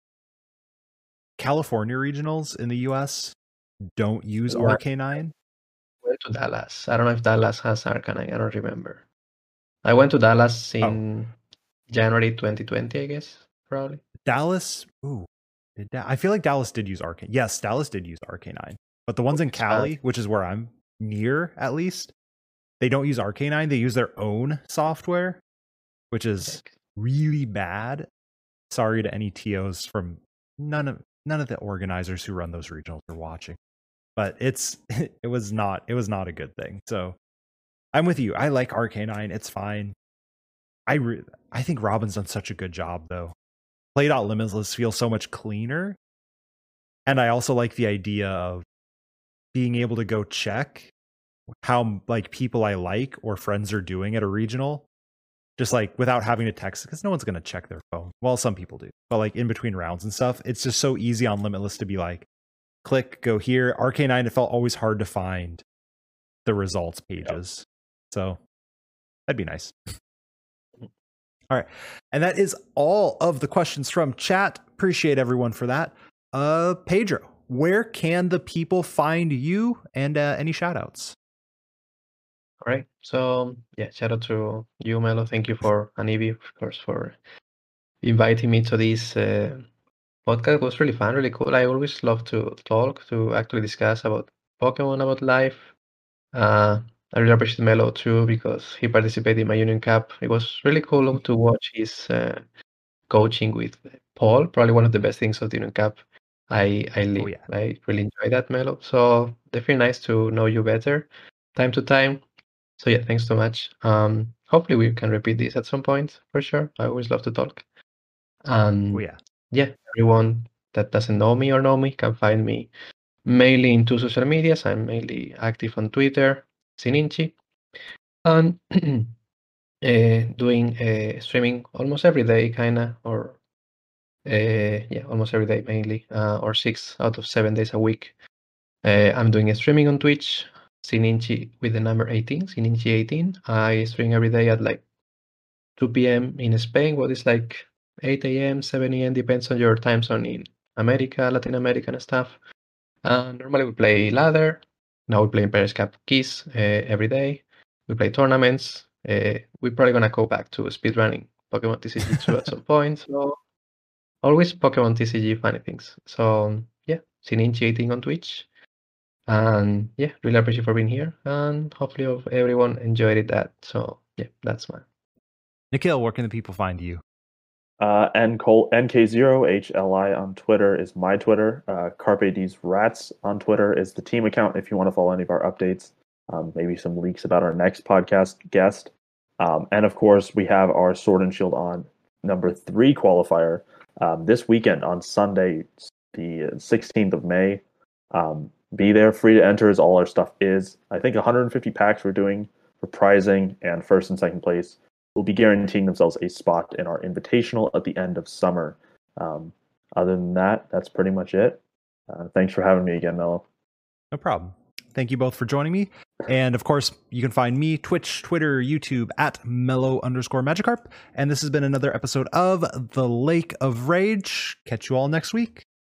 California regionals in the U S don't use Yeah. R K nine. I went to Dallas. I don't know if Dallas has Arcanine. I don't remember. I went to Dallas in oh. January twenty twenty, I guess, probably. Dallas, ooh. Did da- I feel like Dallas did use Arcanine. Yes, Dallas did use R K nine. But the ones in Cali, which is where I'm near at least, they don't use R K nine. They use their own software, which is really bad. Sorry to any T Os from none of none of the organizers who run those regionals are watching. But it's it was not it was not a good thing. So I'm with you. I like R K nine. It's fine. I re- I think Robin's done such a good job though. Play.Limitless feels so much cleaner. And I also like the idea of being able to go check how like people I like or friends are doing at a regional, just like without having to text, because no one's going to check their phone. Well, some people do, but like in between rounds and stuff, it's just so easy on Limitless to be like, click, go here. R K nine, it felt always hard to find the results pages. Yep. So that'd be nice. All right. And that is all of the questions from chat. Appreciate everyone for that. Uh, Pedro, where can the people find you, and uh, any shout outs? All right. So yeah, shout out to you, Melo. Thank you for, and Evie, of course, for inviting me to this uh, podcast. It was really fun, really cool. I always love to talk, to actually discuss about Pokemon, about life. Uh, I really appreciate Melo too, because he participated in my Union Cup. It was really cool to watch his uh, coaching with Paul. Probably one of the best things of the Union Cup. I I, li- Oh, yeah. I really enjoy that, Melo. So definitely nice to know you better, time to time. So yeah, thanks so much. Um, hopefully we can repeat this at some point for sure. I always love to talk. And Oh, yeah. yeah, everyone that doesn't know me or know me can find me mainly in two social medias. I'm mainly active on Twitter, Sininchi, and uh, doing uh, streaming almost every day, kinda, or uh, yeah, almost every day mainly, uh, or six out of seven days a week. Uh, I'm doing a streaming on Twitch, Sininchi with the number eighteen, Sininchi eighteen. I stream every day at like two p.m. in Spain, what is like eight a.m., seven a.m., depends on your time zone in America, Latin America and stuff. Uh, normally we play ladder. Now we play Empire's Cup Keys uh, every day. We play tournaments. Uh, we're probably going to go back to speedrunning Pokemon T C G two at some point. So always Pokemon T C G funny things. So yeah, Sinitiating on Twitch. And yeah, really appreciate for being here. And hopefully of everyone enjoyed it that. So yeah, that's mine. Nikhil, where can the people find you? Uh, N K zero H L I on Twitter is my Twitter. Uh, Carpe D's Rats on Twitter is the team account if you want to follow any of our updates, um, maybe some leaks about our next podcast guest. Um, and of course, we have our Sword and Shield on number three qualifier um, this weekend on Sunday, the sixteenth of May. Um, be there, free to enter as all our stuff is. I think one hundred fifty packs we're doing for prizing, and first and second place will be guaranteeing themselves a spot in our invitational at the end of summer. Um, other than that, that's pretty much it. Uh, thanks for having me again, Mello. No problem. Thank you both for joining me. And of course, you can find me, Twitch, Twitter, YouTube at mellow underscore Magikarp. And this has been another episode of The Lake of Rage. Catch you all next week.